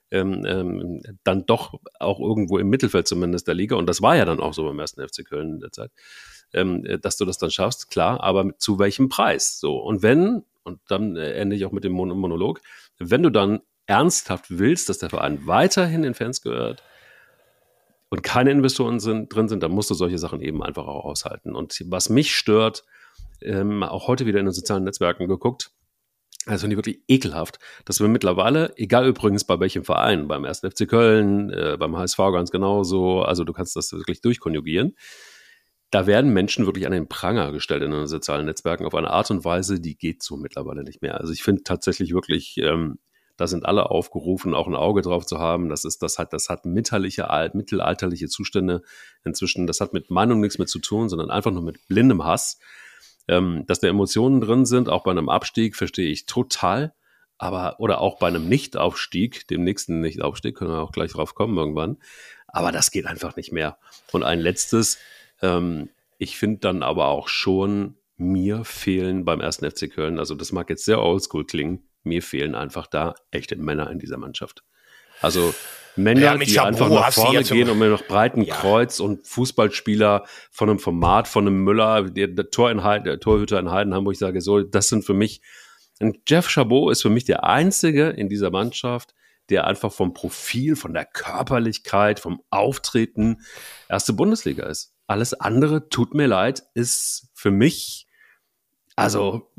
dann doch auch irgendwo im Mittelfeld zumindest der Liga, und das war ja dann auch so beim 1. FC Köln in der Zeit, dass du das dann schaffst, klar, aber zu welchem Preis? So, und dann ende ich auch mit dem Monolog, wenn du dann ernsthaft willst, dass der Verein weiterhin den Fans gehört und keine Investoren drin sind, dann musst du solche Sachen eben einfach auch aushalten. Und was mich stört, auch heute wieder in den sozialen Netzwerken geguckt, also finde ich wirklich ekelhaft, dass wir mittlerweile, egal übrigens bei welchem Verein, beim 1. FC Köln, beim HSV ganz genauso, also du kannst das wirklich durchkonjugieren, da werden Menschen wirklich an den Pranger gestellt in den sozialen Netzwerken auf eine Art und Weise, die geht so mittlerweile nicht mehr. Also ich finde tatsächlich wirklich, da sind alle aufgerufen, auch ein Auge drauf zu haben. Das hat mittelalterliche Zustände inzwischen. Das hat mit Meinung nichts mehr zu tun, sondern einfach nur mit blindem Hass. Dass da Emotionen drin sind, auch bei einem Abstieg, verstehe ich total. Oder auch bei einem Nichtaufstieg, dem nächsten Nichtaufstieg, können wir auch gleich drauf kommen irgendwann. Aber das geht einfach nicht mehr. Und ein letztes, ich finde dann aber auch schon, mir fehlen beim 1. FC Köln, also das mag jetzt sehr oldschool klingen, mir fehlen einfach da echte Männer in dieser Mannschaft. Also Männer, die einfach nach vorne gehen und mit noch breiten Kreuz und Fußballspieler von einem Format, von einem Müller, der Torhüter in Heidenheim, wo ich sage, so, das sind für mich, und Jeff Chabot ist für mich der Einzige in dieser Mannschaft, der einfach vom Profil, von der Körperlichkeit, vom Auftreten erste Bundesliga ist. Alles andere, tut mir leid, ist für mich, also...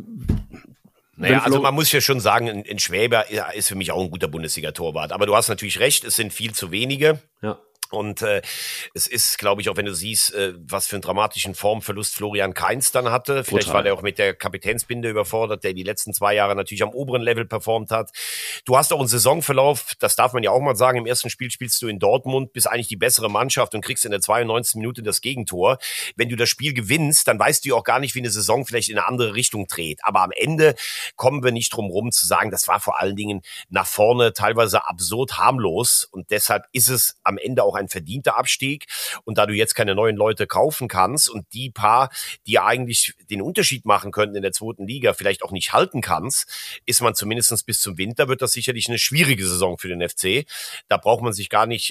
Naja, also man muss ja schon sagen, ein Schwäber ist für mich auch ein guter Bundesliga-Torwart. Aber du hast natürlich recht, es sind viel zu wenige. Ja. Und es ist, glaube ich, auch wenn du siehst, was für einen dramatischen Formverlust Florian Kainz dann hatte. Vielleicht war der auch mit der Kapitänsbinde überfordert, der die letzten 2 Jahre natürlich am oberen Level performt hat. Du hast auch einen Saisonverlauf, das darf man ja auch mal sagen, im ersten Spiel spielst du in Dortmund, bist eigentlich die bessere Mannschaft und kriegst in der 92. Minute das Gegentor. Wenn du das Spiel gewinnst, dann weißt du ja auch gar nicht, wie eine Saison vielleicht in eine andere Richtung dreht. Aber am Ende kommen wir nicht drum rum zu sagen, das war vor allen Dingen nach vorne teilweise absurd harmlos. Und deshalb ist es am Ende auch ein verdienter Abstieg. Und da du jetzt keine neuen Leute kaufen kannst und die paar, die eigentlich den Unterschied machen könnten in der 2. Liga, vielleicht auch nicht halten kannst, ist man zumindest bis zum Winter, wird das sicherlich eine schwierige Saison für den FC. Da braucht man gar nicht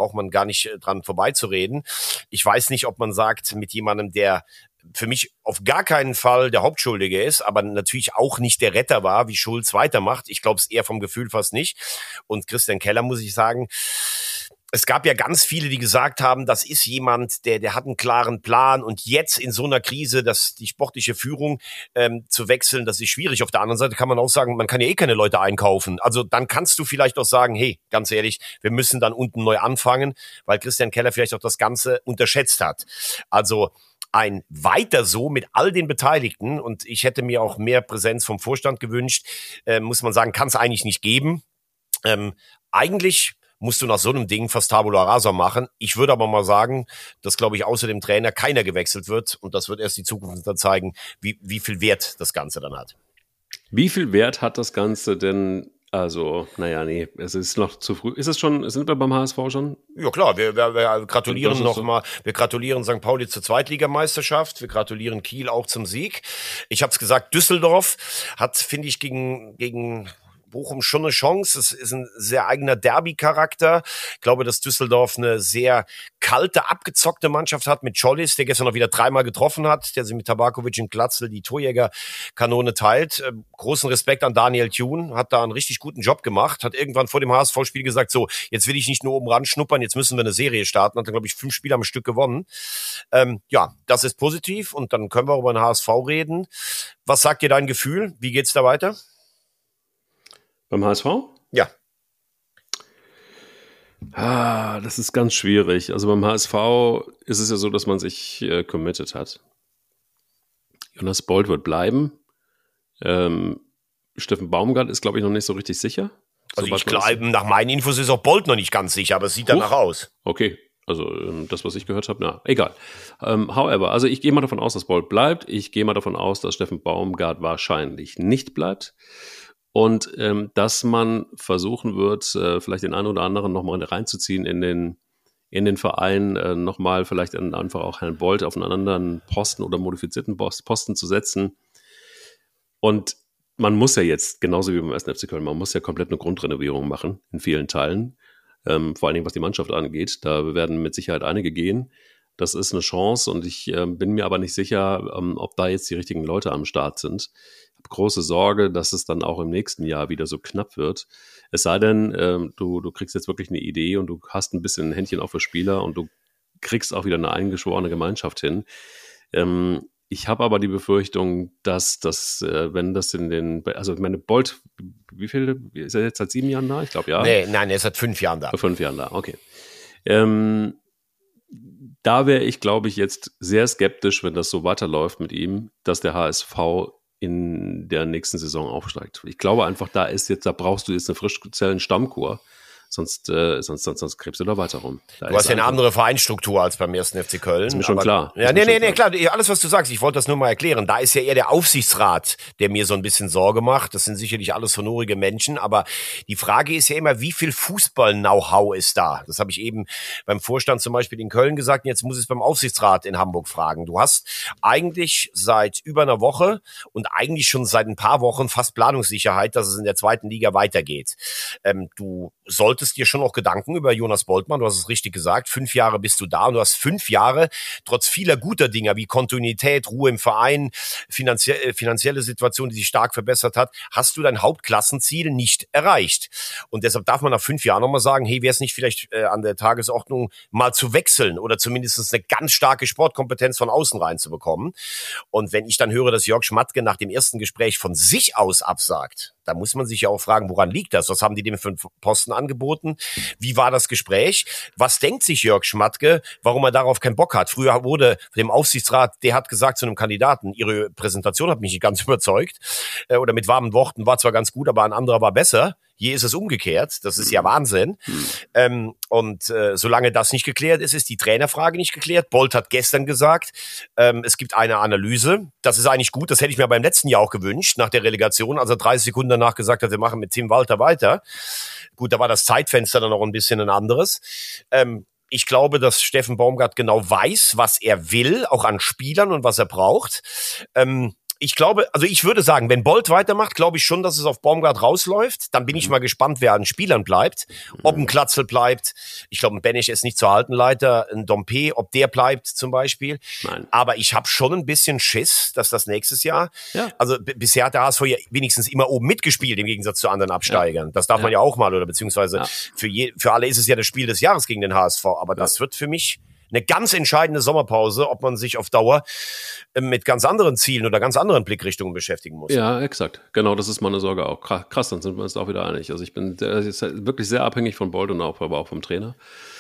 dran vorbeizureden. Ich weiß nicht, ob man sagt, mit jemandem, der für mich auf gar keinen Fall der Hauptschuldige ist, aber natürlich auch nicht der Retter war, wie Schulz weitermacht. Ich glaube es eher vom Gefühl fast nicht. Und Christian Keller, muss ich sagen, es gab ja ganz viele, die gesagt haben, das ist jemand, der hat einen klaren Plan und jetzt in so einer Krise, dass die sportliche Führung zu wechseln, das ist schwierig. Auf der anderen Seite kann man auch sagen, man kann ja keine Leute einkaufen. Also dann kannst du vielleicht auch sagen, hey, ganz ehrlich, wir müssen dann unten neu anfangen, weil Christian Keller vielleicht auch das Ganze unterschätzt hat. Also ein weiter so mit all den Beteiligten, und ich hätte mir auch mehr Präsenz vom Vorstand gewünscht, muss man sagen, kann es eigentlich nicht geben. Eigentlich musst du nach so einem Ding fast Tabula Rasa machen. Ich würde aber mal sagen, dass, glaube ich, außer dem Trainer keiner gewechselt wird. Und das wird erst die Zukunft dann zeigen, wie viel Wert das Ganze dann hat. Wie viel Wert hat das Ganze denn? Also, nee, es ist noch zu früh. Sind wir beim HSV schon? Ja klar, wir gratulieren nochmal. Wir gratulieren St. Pauli zur Zweitligameisterschaft. Wir gratulieren Kiel auch zum Sieg. Ich habe es gesagt, Düsseldorf hat, finde ich, gegen Bochum schon eine Chance. Es ist ein sehr eigener Derby-Charakter. Ich glaube, dass Düsseldorf eine sehr kalte, abgezockte Mannschaft hat mit Schollis, der gestern noch wieder 3-mal getroffen hat, der sich mit Tabakovic und Glatzel die Torjägerkanone teilt. Großen Respekt an Daniel Thune, hat da einen richtig guten Job gemacht, hat irgendwann vor dem HSV-Spiel gesagt, so, jetzt will ich nicht nur oben ran schnuppern, jetzt müssen wir eine Serie starten. Hat dann, glaube ich, 5 Spiele am Stück gewonnen. Ja, das ist positiv und dann können wir über den HSV reden. Was sagt dir dein Gefühl? Wie geht's da weiter? Beim HSV? Ja. Das ist ganz schwierig. Also beim HSV ist es ja so, dass man sich committed hat. Jonas Bold wird bleiben. Steffen Baumgart ist, glaube ich, noch nicht so richtig sicher. Also ich glaube, nach meinen Infos ist auch Bold noch nicht ganz sicher, aber es sieht danach aus. Okay, Also das, was ich gehört habe, na, egal. However, also ich gehe mal davon aus, dass Bolt bleibt. Ich gehe mal davon aus, dass Steffen Baumgart wahrscheinlich nicht bleibt. Und dass man versuchen wird, vielleicht den einen oder anderen nochmal reinzuziehen in den Verein, nochmal vielleicht einfach auch Herrn Bolt auf einen anderen Posten oder modifizierten Posten zu setzen. Und man muss ja jetzt, genauso wie beim 1. FC Köln, man muss ja komplett eine Grundrenovierung machen in vielen Teilen. Vor allen Dingen, was die Mannschaft angeht. Da werden mit Sicherheit einige gehen. Das ist eine Chance und ich bin mir aber nicht sicher, ob da jetzt die richtigen Leute am Start sind. Ich habe große Sorge, dass es dann auch im nächsten Jahr wieder so knapp wird. Es sei denn, du kriegst jetzt wirklich eine Idee und du hast ein bisschen ein Händchen auch für Spieler und du kriegst auch wieder eine eingeschworene Gemeinschaft hin. Ich habe aber die Befürchtung, dass das, wenn das also ich meine, Bolt, wie viel, ist er jetzt seit 7 Jahren da? Ich glaube, ja. Nee, nein, er ist seit 5 Jahren da. Vor 5 Jahren da, okay. Da wäre ich, glaube ich, jetzt sehr skeptisch, wenn das so weiterläuft mit ihm, dass der HSV in der nächsten Saison aufsteigt. Ich glaube einfach, da brauchst du jetzt eine Frischzellen-Stammkur. Sonst krebst du da weiter rum. Du hast ja eine andere Vereinsstruktur als beim 1. FC Köln. Ist mir schon klar. Ja, nee, klar. Alles, was du sagst, ich wollte das nur mal erklären. Da ist ja eher der Aufsichtsrat, der mir so ein bisschen Sorge macht. Das sind sicherlich alles honorige Menschen. Aber die Frage ist ja immer, wie viel Fußball-Know-how ist da? Das habe ich eben beim Vorstand zum Beispiel in Köln gesagt. Und jetzt muss ich es beim Aufsichtsrat in Hamburg fragen. Du hast eigentlich seit über einer Woche und eigentlich schon seit ein paar Wochen fast Planungssicherheit, dass es in der 2. Liga weitergeht. Du solltest dir schon auch Gedanken über Jonas Boltmann, du hast es richtig gesagt, 5 Jahre bist du da und du hast 5 Jahre, trotz vieler guter Dinge wie Kontinuität, Ruhe im Verein, finanzielle Situation, die sich stark verbessert hat, hast du dein Hauptklassenziel nicht erreicht. Und deshalb darf man nach 5 Jahren nochmal sagen, hey, wäre es nicht vielleicht an der Tagesordnung mal zu wechseln oder zumindest eine ganz starke Sportkompetenz von außen reinzubekommen. Und wenn ich dann höre, dass Jörg Schmatke nach dem ersten Gespräch von sich aus absagt, da muss man sich ja auch fragen, woran liegt das? Was haben die dem für einen Posten angeboten? Wie war das Gespräch? Was denkt sich Jörg Schmatke, warum er darauf keinen Bock hat? Früher wurde dem Aufsichtsrat, der hat gesagt zu einem Kandidaten, ihre Präsentation hat mich nicht ganz überzeugt oder mit warmen Worten war zwar ganz gut, aber ein anderer war besser. Hier ist es umgekehrt. Das ist ja Wahnsinn. Solange das nicht geklärt ist, ist die Trainerfrage nicht geklärt. Bolt hat gestern gesagt, es gibt eine Analyse. Das ist eigentlich gut. Das hätte ich mir beim letzten Jahr auch gewünscht, nach der Relegation, als er 30 Sekunden danach gesagt hat, wir machen mit Tim Walter weiter. Gut, da war das Zeitfenster dann noch ein bisschen ein anderes. Ich glaube, dass Steffen Baumgart genau weiß, was er will, auch an Spielern und was er braucht. Ich glaube, also ich würde sagen, wenn Bolt weitermacht, glaube ich schon, dass es auf Baumgart rausläuft. Dann bin ich mal gespannt, wer an Spielern bleibt. Ob ein Glatzel bleibt. Ich glaube, ein Benich ist nicht zu halten, Leiter. Ein Dompe, ob der bleibt zum Beispiel. Nein. Aber ich habe schon ein bisschen Schiss, dass das nächstes Jahr, also bisher hat der HSV ja wenigstens immer oben mitgespielt, im Gegensatz zu anderen Absteigern. Das darf man ja auch mal, oder beziehungsweise für alle ist es ja das Spiel des Jahres gegen den HSV. Aber das wird für mich eine ganz entscheidende Sommerpause, ob man sich auf Dauer mit ganz anderen Zielen oder ganz anderen Blickrichtungen beschäftigen muss. Ja, exakt. Genau, das ist meine Sorge auch. Krass, dann sind wir uns auch wieder einig. Also ich bin wirklich sehr abhängig von Bolt und aber auch vom Trainer.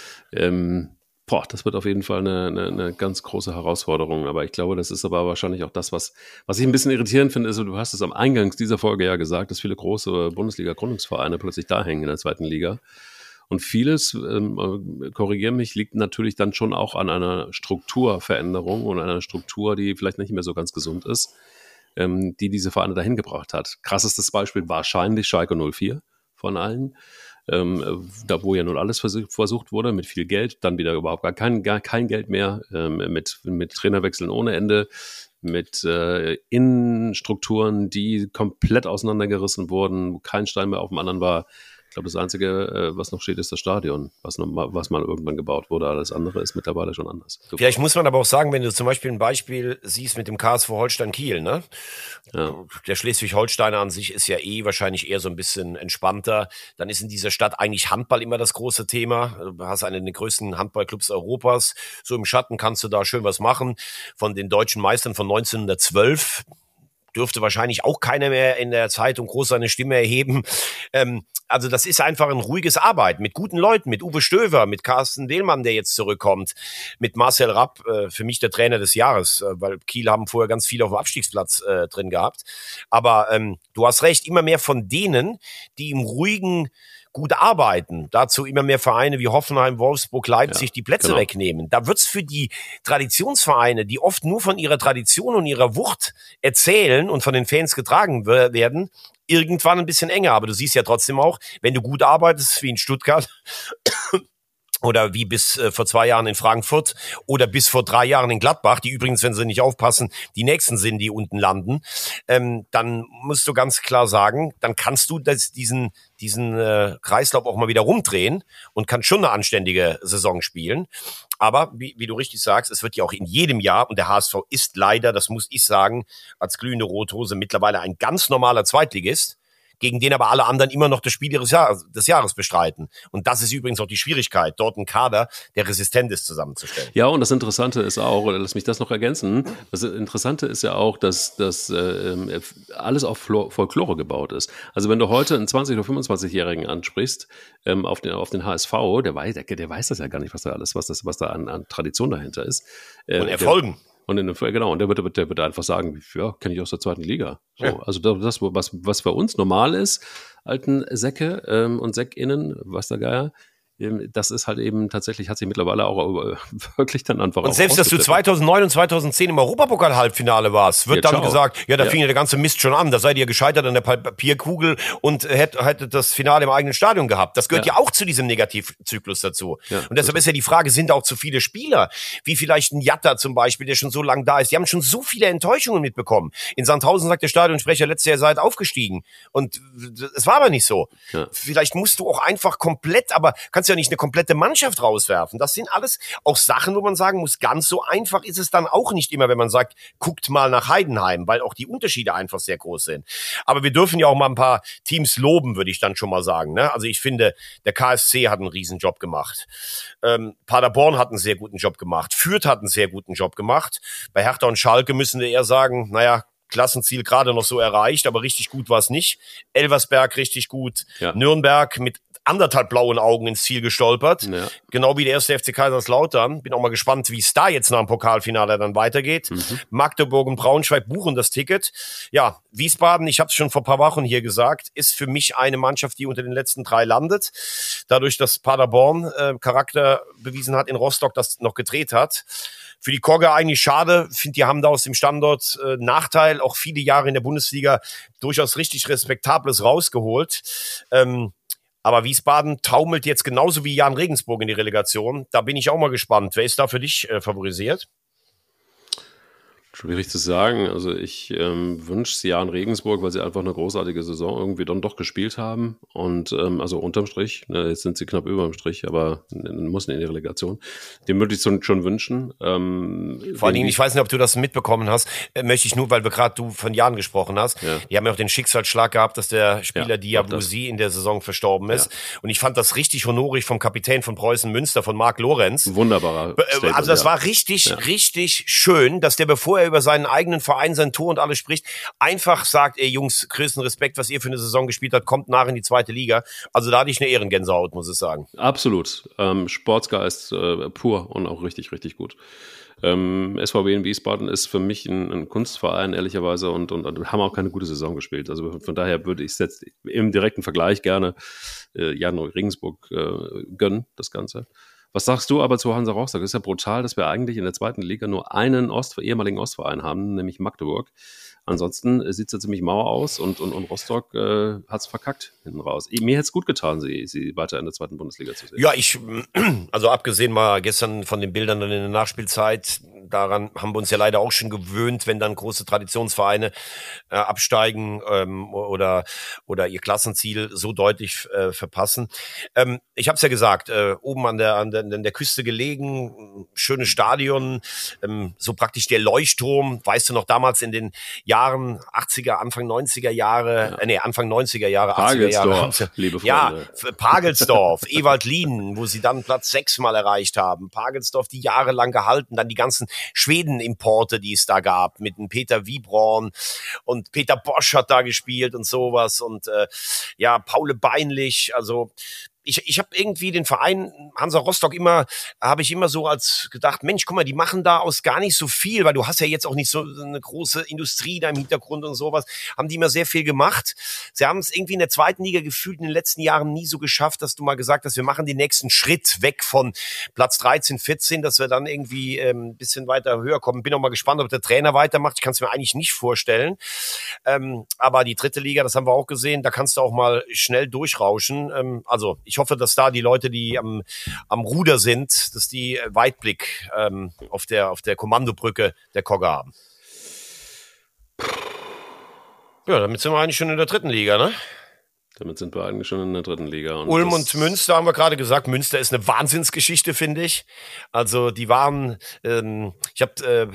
Das wird auf jeden Fall eine ganz große Herausforderung. Aber ich glaube, das ist aber wahrscheinlich auch das, was ich ein bisschen irritierend finde, ist, du hast es am Eingang dieser Folge ja gesagt, dass viele große Bundesliga-Gründungsvereine plötzlich da hängen in der 2. Liga. Und vieles, korrigiere mich, liegt natürlich dann schon auch an einer Strukturveränderung und einer Struktur, die vielleicht nicht mehr so ganz gesund ist, die diese Vereine dahin gebracht hat. Krassestes Beispiel wahrscheinlich Schalke 04 von allen, da wo ja nun alles versucht wurde mit viel Geld, dann wieder überhaupt gar kein Geld mehr, mit Trainerwechseln ohne Ende, mit Innenstrukturen, die komplett auseinandergerissen wurden, wo kein Stein mehr auf dem anderen war. Ich glaube, das Einzige, was noch steht, ist das Stadion, was mal irgendwann gebaut wurde. Alles andere ist mittlerweile schon anders. Vielleicht muss man aber auch sagen, wenn du zum Beispiel ein Beispiel siehst mit dem KSV Holstein-Kiel, ne? Ja. Der Schleswig-Holsteiner an sich ist ja wahrscheinlich eher so ein bisschen entspannter. Dann ist in dieser Stadt eigentlich Handball immer das große Thema. Du hast einen der größten Handballclubs Europas. So im Schatten kannst du da schön was machen. Von den deutschen Meistern von 1912 dürfte wahrscheinlich auch keiner mehr in der Zeitung groß seine Stimme erheben. Also das ist einfach ein ruhiges Arbeiten mit guten Leuten, mit Uwe Stöver, mit Carsten Wehlmann, der jetzt zurückkommt, mit Marcel Rapp, für mich der Trainer des Jahres, weil Kiel haben vorher ganz viel auf dem Abstiegsplatz drin gehabt. Aber du hast recht, immer mehr von denen, die im ruhigen gut arbeiten, dazu immer mehr Vereine wie Hoffenheim, Wolfsburg, Leipzig die Plätze wegnehmen. Da wird's für die Traditionsvereine, die oft nur von ihrer Tradition und ihrer Wucht erzählen und von den Fans getragen werden, irgendwann ein bisschen enger. Aber du siehst ja trotzdem auch, wenn du gut arbeitest, wie in Stuttgart, oder wie bis vor 2 Jahren in Frankfurt oder bis vor 3 Jahren in Gladbach, die übrigens, wenn sie nicht aufpassen, die nächsten sind, die unten landen, dann musst du ganz klar sagen, dann kannst du diesen Kreislauf auch mal wieder rumdrehen und kannst schon eine anständige Saison spielen. Aber wie du richtig sagst, es wird ja auch in jedem Jahr, und der HSV ist leider, das muss ich sagen, als glühende Rothose mittlerweile ein ganz normaler Zweitligist, gegen den aber alle anderen immer noch das Spiel des Jahres bestreiten. Und das ist übrigens auch die Schwierigkeit, dort einen Kader, der resistent ist, zusammenzustellen. Ja, und das Interessante ist auch, oder lass mich das noch ergänzen, das Interessante ist ja auch, dass alles auf Folklore gebaut ist. Also wenn du heute einen 20- oder 25-Jährigen ansprichst, auf den HSV, der weiß das ja gar nicht, was da an Tradition dahinter ist. Und Erfolgen. Und der wird einfach sagen, ja, kenne ich aus der 2. Liga. So, ja. Also das, was für uns normal ist, alten Säcke und Säckinnen, was der Geier, das ist halt eben tatsächlich, hat sich mittlerweile auch wirklich dann einfach. Und selbst, dass du 2009 und 2010 im Europapokal-Halbfinale warst, wird dann gesagt, ja, da fing ja der ganze Mist schon an, da seid ihr gescheitert an der Papierkugel und hättet das Finale im eigenen Stadion gehabt. Das gehört ja auch zu diesem Negativzyklus dazu. Ja, und deshalb ist ja die Frage, sind auch zu viele Spieler, wie vielleicht ein Jatta zum Beispiel, der schon so lange da ist, die haben schon so viele Enttäuschungen mitbekommen. In Sandhausen sagt der Stadionsprecher, letztes Jahr seid aufgestiegen. Und es war aber nicht so. Ja. Vielleicht musst du auch einfach komplett, aber kannst ja nicht eine komplette Mannschaft rauswerfen. Das sind alles auch Sachen, wo man sagen muss, ganz so einfach ist es dann auch nicht immer, wenn man sagt, guckt mal nach Heidenheim, weil auch die Unterschiede einfach sehr groß sind. Aber wir dürfen ja auch mal ein paar Teams loben, würde ich dann schon mal sagen. Ne? Also ich finde, der KSC hat einen Riesenjob gemacht. Paderborn hat einen sehr guten Job gemacht. Fürth hat einen sehr guten Job gemacht. Bei Hertha und Schalke müssen wir eher sagen, naja, Klassenziel gerade noch so erreicht, aber richtig gut war es nicht. Elversberg richtig gut. Ja. Nürnberg mit 1,5 blauen Augen ins Ziel gestolpert. Ja. Genau wie der erste FC Kaiserslautern. Bin auch mal gespannt, wie es da jetzt nach dem Pokalfinale dann weitergeht. Magdeburg und Braunschweig buchen das Ticket. Ja, Wiesbaden, ich habe es schon vor ein paar Wochen hier gesagt, ist für mich eine Mannschaft, die unter den letzten 3 landet. Dadurch, dass Paderborn Charakter bewiesen hat, in Rostock das noch gedreht hat. Für die Kogge eigentlich schade. Ich finde, die haben da aus dem Standort Nachteil, auch viele Jahre in der Bundesliga durchaus richtig Respektables rausgeholt. Aber Wiesbaden taumelt jetzt genauso wie Jan Regensburg in die Relegation. Da bin ich auch mal gespannt. Wer ist da für dich favorisiert? Schwierig zu sagen. Also ich wünsche es Jan Regensburg, weil sie einfach eine großartige Saison irgendwie dann doch gespielt haben. Und also unterm Strich, jetzt sind sie knapp über dem Strich, aber müssen in die Relegation. Dem würde ich schon wünschen. Vor allen Dingen, ich weiß nicht, ob du das mitbekommen hast, möchte ich nur, weil du von Jan gesprochen hast. Ja. Die haben ja auch den Schicksalsschlag gehabt, dass der Spieler Diabusi in der Saison verstorben ist. Ja. Und ich fand das richtig honorig vom Kapitän von Preußen Münster, von Marc Lorenz. Wunderbarer Statement, also das war richtig schön, dass der, bevor er über seinen eigenen Verein, sein Tor und alles spricht, einfach sagt, ey Jungs, größten Respekt, was ihr für eine Saison gespielt habt, kommt nach in die 2. Liga. Also da hatte ich eine Ehrengänsehaut, muss ich sagen. Absolut. Sportsgeist pur und auch richtig SVW in Wiesbaden ist für mich ein Kunstverein, ehrlicherweise, und haben auch keine gute Saison gespielt. Also von daher würde ich es jetzt im direkten Vergleich gerne Jan Regensburg gönnen, das Ganze. Was sagst du aber zu Hansa Rostock? Das ist ja brutal, dass wir eigentlich in der 2. Liga nur einen ehemaligen Ostverein haben, nämlich Magdeburg. Ansonsten sieht es ja ziemlich mau aus und Rostock hat es verkackt hinten raus. Mir hätte es gut getan, sie weiter in der 2. Bundesliga zu sehen. Ja, also abgesehen mal gestern von den Bildern dann in der Nachspielzeit, daran haben wir uns ja leider auch schon gewöhnt, wenn dann große Traditionsvereine absteigen oder ihr Klassenziel so deutlich verpassen. Ich habe es ja gesagt, oben an der Küste gelegen, schönes Stadion, so praktisch der Leuchtturm, weißt du noch, damals in den Jahren 80er, Anfang 90er Jahre, Anfang 90er Jahre, 80er Jahre. Liebe Freunde. Ja, Pagelsdorf, Ewaldlin, wo sie dann Platz 6 mal erreicht haben. Pagelsdorf, die jahrelang gehalten, dann die ganzen Schweden-Importe, die es da gab, mit dem Peter Wiebraun und Peter Bosch hat da gespielt und sowas und Paul Beinlich, also ich habe irgendwie den Verein Hansa Rostock habe ich immer so als gedacht, Mensch, guck mal, die machen da aus gar nicht so viel, weil du hast ja jetzt auch nicht so eine große Industrie da im Hintergrund und sowas, haben die immer sehr viel gemacht. Sie haben es irgendwie in der zweiten Liga gefühlt in den letzten Jahren nie so geschafft, dass du mal gesagt hast, wir machen den nächsten Schritt weg von Platz 13, 14, dass wir dann irgendwie ein bisschen weiter höher kommen. Bin auch mal gespannt, ob der Trainer weitermacht. Ich kann es mir eigentlich nicht vorstellen. Aber die dritte Liga, das haben wir auch gesehen, da kannst du auch mal schnell durchrauschen. Also ich hoffe, dass da die Leute, die am Ruder sind, dass die Weitblick auf der Kommandobrücke der Kogge haben. Ja, damit sind wir eigentlich schon in der dritten Liga, ne? Damit sind wir eigentlich schon in der dritten Liga. Und Ulm und Münster haben wir gerade gesagt. Münster ist eine Wahnsinnsgeschichte, finde ich. Also die waren, ich habe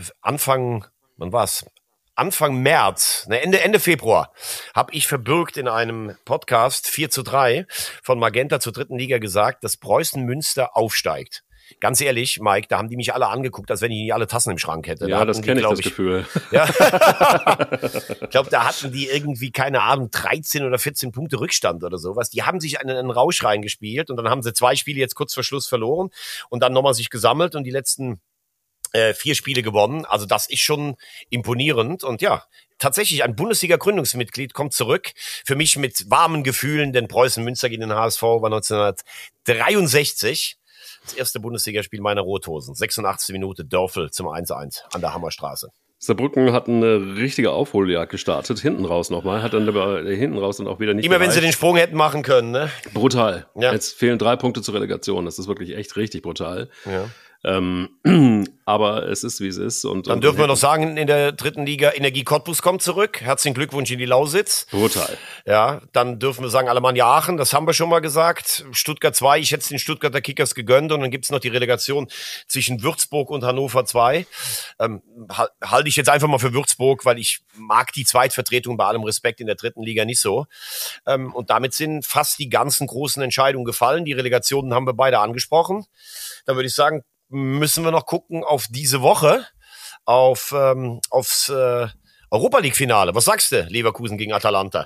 Anfang März, Ende Februar, habe ich verbürgt in einem Podcast 4:3 von Magenta zur dritten Liga gesagt, dass Preußen Münster aufsteigt. Ganz ehrlich, Mike, da haben die mich alle angeguckt, als wenn ich nicht alle Tassen im Schrank hätte. Ja, das kenne ich, das Gefühl. Ja. Ich glaube, da hatten die irgendwie, keine Ahnung, 13 oder 14 Punkte Rückstand oder sowas. Die haben sich einen Rausch reingespielt und dann haben sie 2 Spiele jetzt kurz vor Schluss verloren und dann nochmal sich gesammelt und die letzten 4 Spiele gewonnen. Also das ist schon imponierend. Und ja, tatsächlich ein Bundesliga-Gründungsmitglied kommt zurück. Für mich mit warmen Gefühlen, denn Preußen Münster gegen den HSV war 1963. Das erste Bundesligaspiel meiner Rothosen. 86. Minute Dörfel zum 1:1 an der Hammerstraße. Saarbrücken hat eine richtige Aufholjagd gestartet, hinten raus nochmal, hat dann aber hinten raus dann auch wieder nicht Immer gereicht. wenn sie den Sprung hätten machen können, ne? Brutal. Ja. Jetzt fehlen 3 Punkte zur Relegation, das ist wirklich echt richtig brutal. Ja. Aber es ist, wie es ist. Dann dürfen wir noch sagen, in der dritten Liga, Energie Cottbus kommt zurück. Herzlichen Glückwunsch in die Lausitz. Brutal. Ja, dann dürfen wir sagen, Alemannia Aachen, das haben wir schon mal gesagt. Stuttgart 2, ich hätte es den Stuttgarter Kickers gegönnt. Und dann gibt's noch die Relegation zwischen Würzburg und Hannover 2. Halte ich jetzt einfach mal für Würzburg, weil ich mag die Zweitvertretung bei allem Respekt in der dritten Liga nicht so. Und damit sind fast die ganzen großen Entscheidungen gefallen. Die Relegationen haben wir beide angesprochen. Da würde ich sagen, müssen wir noch gucken auf diese Woche, aufs Europa League Finale. Was sagst du, Leverkusen gegen Atalanta?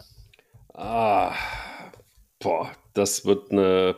Das wird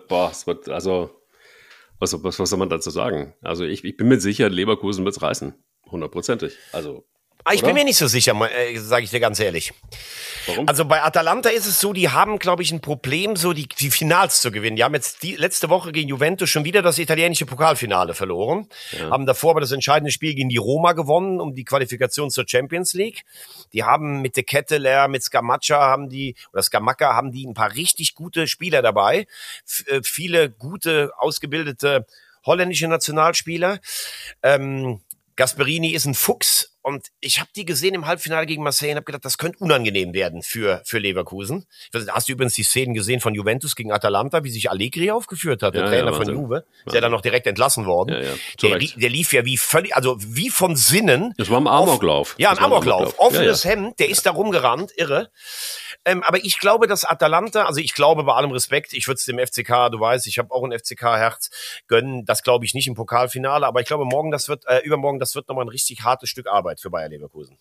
was soll man dazu sagen? Also ich bin mir sicher, Leverkusen wird's reißen. 100%. Also. Ich bin mir nicht so sicher, sage ich dir ganz ehrlich. Warum? Also bei Atalanta ist es so, die haben, glaube ich, ein Problem, so die Finals zu gewinnen. Die haben jetzt letzte Woche gegen Juventus schon wieder das italienische Pokalfinale verloren. Ja. Haben davor aber das entscheidende Spiel gegen die Roma gewonnen, um die Qualifikation zur Champions League. Die haben mit De Ketteler, mit Scamacca haben die ein paar richtig gute Spieler dabei. Viele gute, ausgebildete holländische Nationalspieler. Gasperini ist ein Fuchs und ich habe die gesehen im Halbfinale gegen Marseille und habe gedacht, das könnte unangenehm werden für Leverkusen. Hast du übrigens die Szenen gesehen von Juventus gegen Atalanta, wie sich Allegri aufgeführt hat, der Trainer von Juve, ist ja dann noch direkt entlassen worden. Ja, der lief ja wie von Sinnen. Das war ein Amoklauf. Ja, ein Amoklauf. Offenes Hemd, der ist da rumgerannt, irre. Aber ich glaube, dass Atalanta, also ich glaube bei allem Respekt, ich würde es dem FCK, du weißt, ich habe auch ein FCK-Herz, gönnen, das glaube ich nicht im Pokalfinale, aber ich glaube übermorgen, das wird nochmal ein richtig hartes Stück Arbeit für Bayer Leverkusen.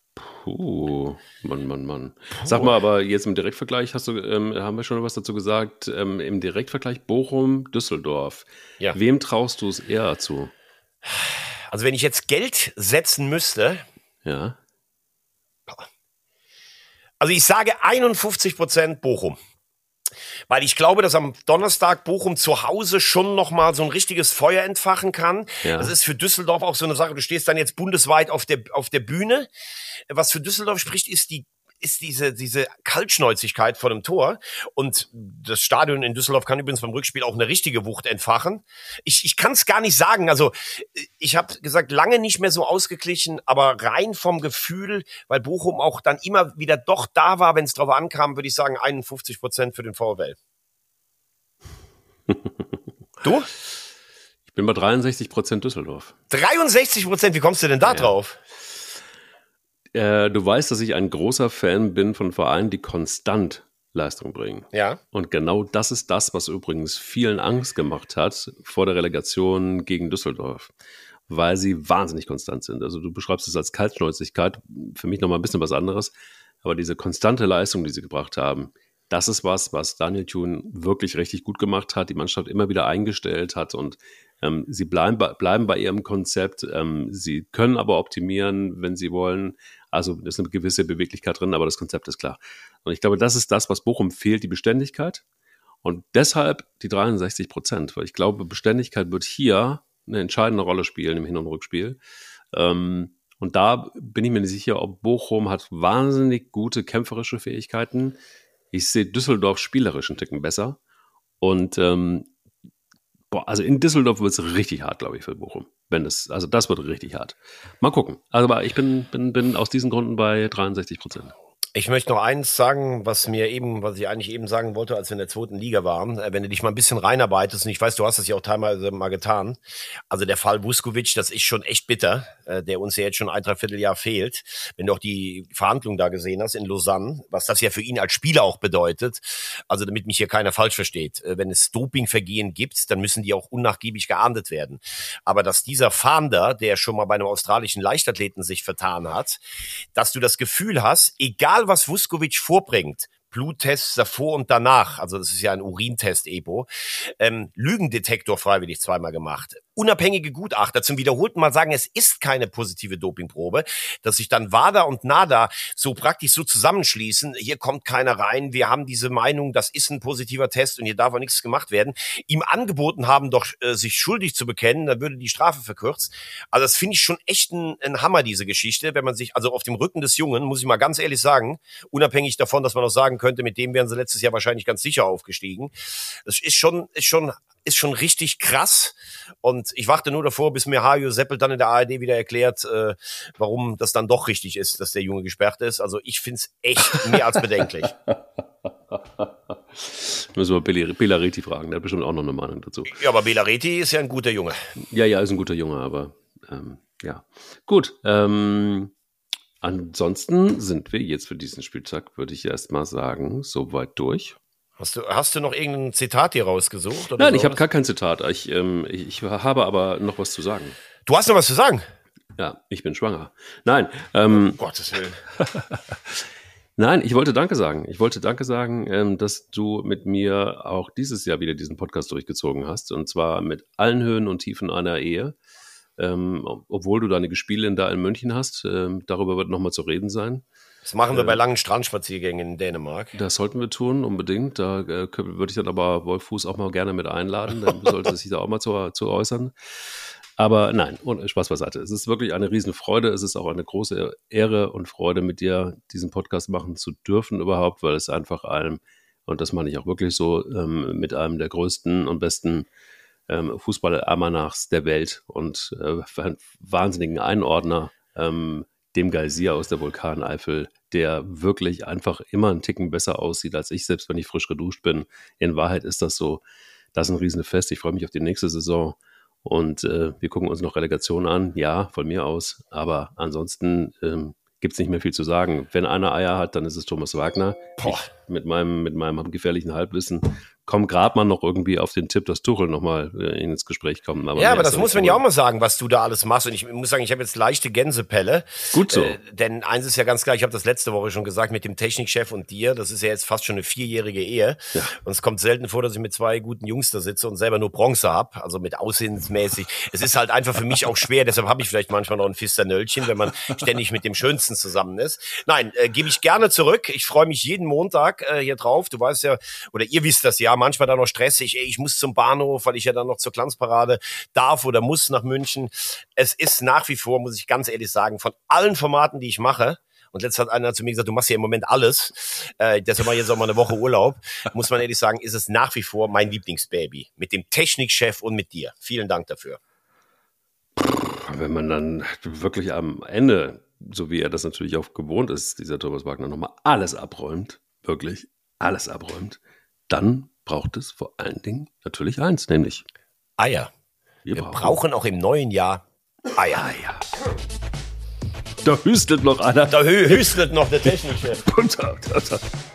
Mann. Sag mal, aber jetzt im Direktvergleich haben wir schon was dazu gesagt, im Direktvergleich Bochum-Düsseldorf. Ja. Wem traust du es eher zu? Also wenn ich jetzt Geld setzen müsste. Ja. Also ich sage 51% Bochum. Weil ich glaube, dass am Donnerstag Bochum zu Hause schon nochmal so ein richtiges Feuer entfachen kann. Ja. Das ist für Düsseldorf auch so eine Sache. Du stehst dann jetzt bundesweit auf der Bühne. Was für Düsseldorf spricht, ist diese Kaltschnäuzigkeit vor dem Tor. Und das Stadion in Düsseldorf kann übrigens beim Rückspiel auch eine richtige Wucht entfachen. Ich kann es gar nicht sagen. Also ich habe gesagt, lange nicht mehr so ausgeglichen, aber rein vom Gefühl, weil Bochum auch dann immer wieder doch da war, wenn es drauf ankam, würde ich sagen 51% für den VfL. Du? Ich bin bei 63% Düsseldorf. 63%? Wie kommst du denn da drauf? Du weißt, dass ich ein großer Fan bin von Vereinen, die konstant Leistung bringen. Ja. Und genau das ist das, was übrigens vielen Angst gemacht hat vor der Relegation gegen Düsseldorf, weil sie wahnsinnig konstant sind. Also du beschreibst es als Kaltschnäuzigkeit, für mich nochmal ein bisschen was anderes, aber diese konstante Leistung, die sie gebracht haben, das ist was Daniel Thune wirklich richtig gut gemacht hat, die Mannschaft immer wieder eingestellt hat und sie bleiben bei ihrem Konzept. Sie können aber optimieren, wenn sie wollen. Also ist eine gewisse Beweglichkeit drin, aber das Konzept ist klar. Und ich glaube, das ist das, was Bochum fehlt, die Beständigkeit. Und deshalb die 63%, weil ich glaube, Beständigkeit wird hier eine entscheidende Rolle spielen im Hin- und Rückspiel. Und da bin ich mir nicht sicher, ob Bochum hat wahnsinnig gute kämpferische Fähigkeiten. Ich sehe Düsseldorf spielerisch einen Ticken besser. Und also in Düsseldorf wird es richtig hart, glaube ich, für Bochum. Also das wird richtig hart. Mal gucken. Also aber ich bin aus diesen Gründen bei 63%. Ich möchte noch eins sagen, was ich eigentlich eben sagen wollte, als wir in der 2. Liga waren. Wenn du dich mal ein bisschen reinarbeitest, und ich weiß, du hast das ja auch teilweise mal getan. Also der Fall Vuskovic, das ist schon echt bitter, der uns ja jetzt schon ein Dreivierteljahr fehlt. Wenn du auch die Verhandlungen da gesehen hast in Lausanne, was das ja für ihn als Spieler auch bedeutet. Also damit mich hier keiner falsch versteht. Wenn es Dopingvergehen gibt, dann müssen die auch unnachgiebig geahndet werden. Aber dass dieser Fahnder, der schon mal bei einem australischen Leichtathleten sich vertan hat, dass du das Gefühl hast, egal was Vuskovic vorbringt, Bluttests davor und danach, also das ist ja ein Urintest, EPO, Lügendetektor freiwillig 2-mal gemacht. Unabhängige Gutachter zum wiederholten Mal sagen, es ist keine positive Dopingprobe, dass sich dann WADA und NADA so praktisch so zusammenschließen, hier kommt keiner rein, wir haben diese Meinung, das ist ein positiver Test und hier darf auch nichts gemacht werden, ihm angeboten haben, doch sich schuldig zu bekennen, dann würde die Strafe verkürzt. Also das finde ich schon echt ein Hammer, diese Geschichte, wenn man sich, also auf dem Rücken des Jungen, muss ich mal ganz ehrlich sagen, unabhängig davon, dass man auch sagen könnte, mit dem wären sie letztes Jahr wahrscheinlich ganz sicher aufgestiegen. Das ist schon richtig krass. Und ich warte nur davor, bis mir Hajo Seppelt dann in der ARD wieder erklärt, warum das dann doch richtig ist, dass der Junge gesperrt ist. Also ich find's echt mehr als bedenklich. Müssen wir Belareti fragen, der hat bestimmt auch noch eine Meinung dazu. Ja, aber Belareti ist ja ein guter Junge. Ja, ist ein guter Junge, aber ja. Gut, ansonsten sind wir jetzt für diesen Spieltag, würde ich erst mal sagen, soweit durch. Hast du noch irgendein Zitat hier rausgesucht? Oder Nein, so? ich habe gar kein Zitat. Ich habe aber noch was zu sagen. Du hast noch was zu sagen? Ja, ich bin schwanger. Nein. Um Gottes Willen. Nein, ich wollte Danke sagen. Dass du mit mir auch dieses Jahr wieder diesen Podcast durchgezogen hast. Und zwar mit allen Höhen und Tiefen einer Ehe. Obwohl du deine Gespielin da in München hast. Darüber wird nochmal zu reden sein. Das machen wir bei langen Strandspaziergängen in Dänemark. Das sollten wir tun, unbedingt. Da würde ich dann aber Wolf Fuß auch mal gerne mit einladen. Dann sollte sich da auch mal zu äußern. Aber nein, und Spaß beiseite. Es ist wirklich eine Riesenfreude. Es ist auch eine große Ehre und Freude, mit dir diesen Podcast machen zu dürfen überhaupt, weil es einfach und das meine ich auch wirklich so, mit einem der größten und besten Fußball-Almanachs der Welt und wahnsinnigen Einordner, dem Geysir aus der Vulkaneifel, der wirklich einfach immer einen Ticken besser aussieht als ich, selbst wenn ich frisch geduscht bin. In Wahrheit ist das so. Das ist ein Riesenfest. Ich freue mich auf die nächste Saison. Und wir gucken uns noch Relegation an. Ja, von mir aus. Aber ansonsten gibt es nicht mehr viel zu sagen. Wenn einer Eier hat, dann ist es Thomas Wagner. Ich mit meinem gefährlichen Halbwissen komme gerade mal noch irgendwie auf den Tipp, dass Tuchel nochmal ins Gespräch kommt. Aber das muss man ja auch mal sagen, was du da alles machst. Und ich muss sagen, ich habe jetzt leichte Gänsepelle. Gut so. Denn eins ist ja ganz klar, ich habe das letzte Woche schon gesagt, mit dem Technikchef und dir, das ist ja jetzt fast schon eine 4-jährige Ehe. Ja. Und es kommt selten vor, dass ich mit 2 guten Jungs da sitze und selber nur Bronze habe, also mit aussehensmäßig. Es ist halt einfach für mich auch schwer, deshalb habe ich vielleicht manchmal noch ein Fisternöllchen, wenn man ständig mit dem Schönsten zusammen ist. Nein, gebe ich gerne zurück. Ich freue mich jeden Montag hier drauf. Du weißt ja, oder ihr wisst das ja, manchmal dann noch stressig, ich muss zum Bahnhof, weil ich ja dann noch zur Glanzparade darf oder muss nach München. Es ist nach wie vor, muss ich ganz ehrlich sagen, von allen Formaten, die ich mache, und letztens hat einer zu mir gesagt, du machst ja im Moment alles, deshalb mache ich jetzt auch mal eine Woche Urlaub, muss man ehrlich sagen, ist es nach wie vor mein Lieblingsbaby. Mit dem Technikchef und mit dir. Vielen Dank dafür. Wenn man dann wirklich am Ende, so wie er das natürlich auch gewohnt ist, dieser Thomas Wagner nochmal alles abräumt, wirklich alles abräumt, dann braucht es vor allen Dingen natürlich eins, nämlich Eier. Wir brauchen auch im neuen Jahr Eier. Da hüstelt noch einer. Da hüstelt noch der Technikchef.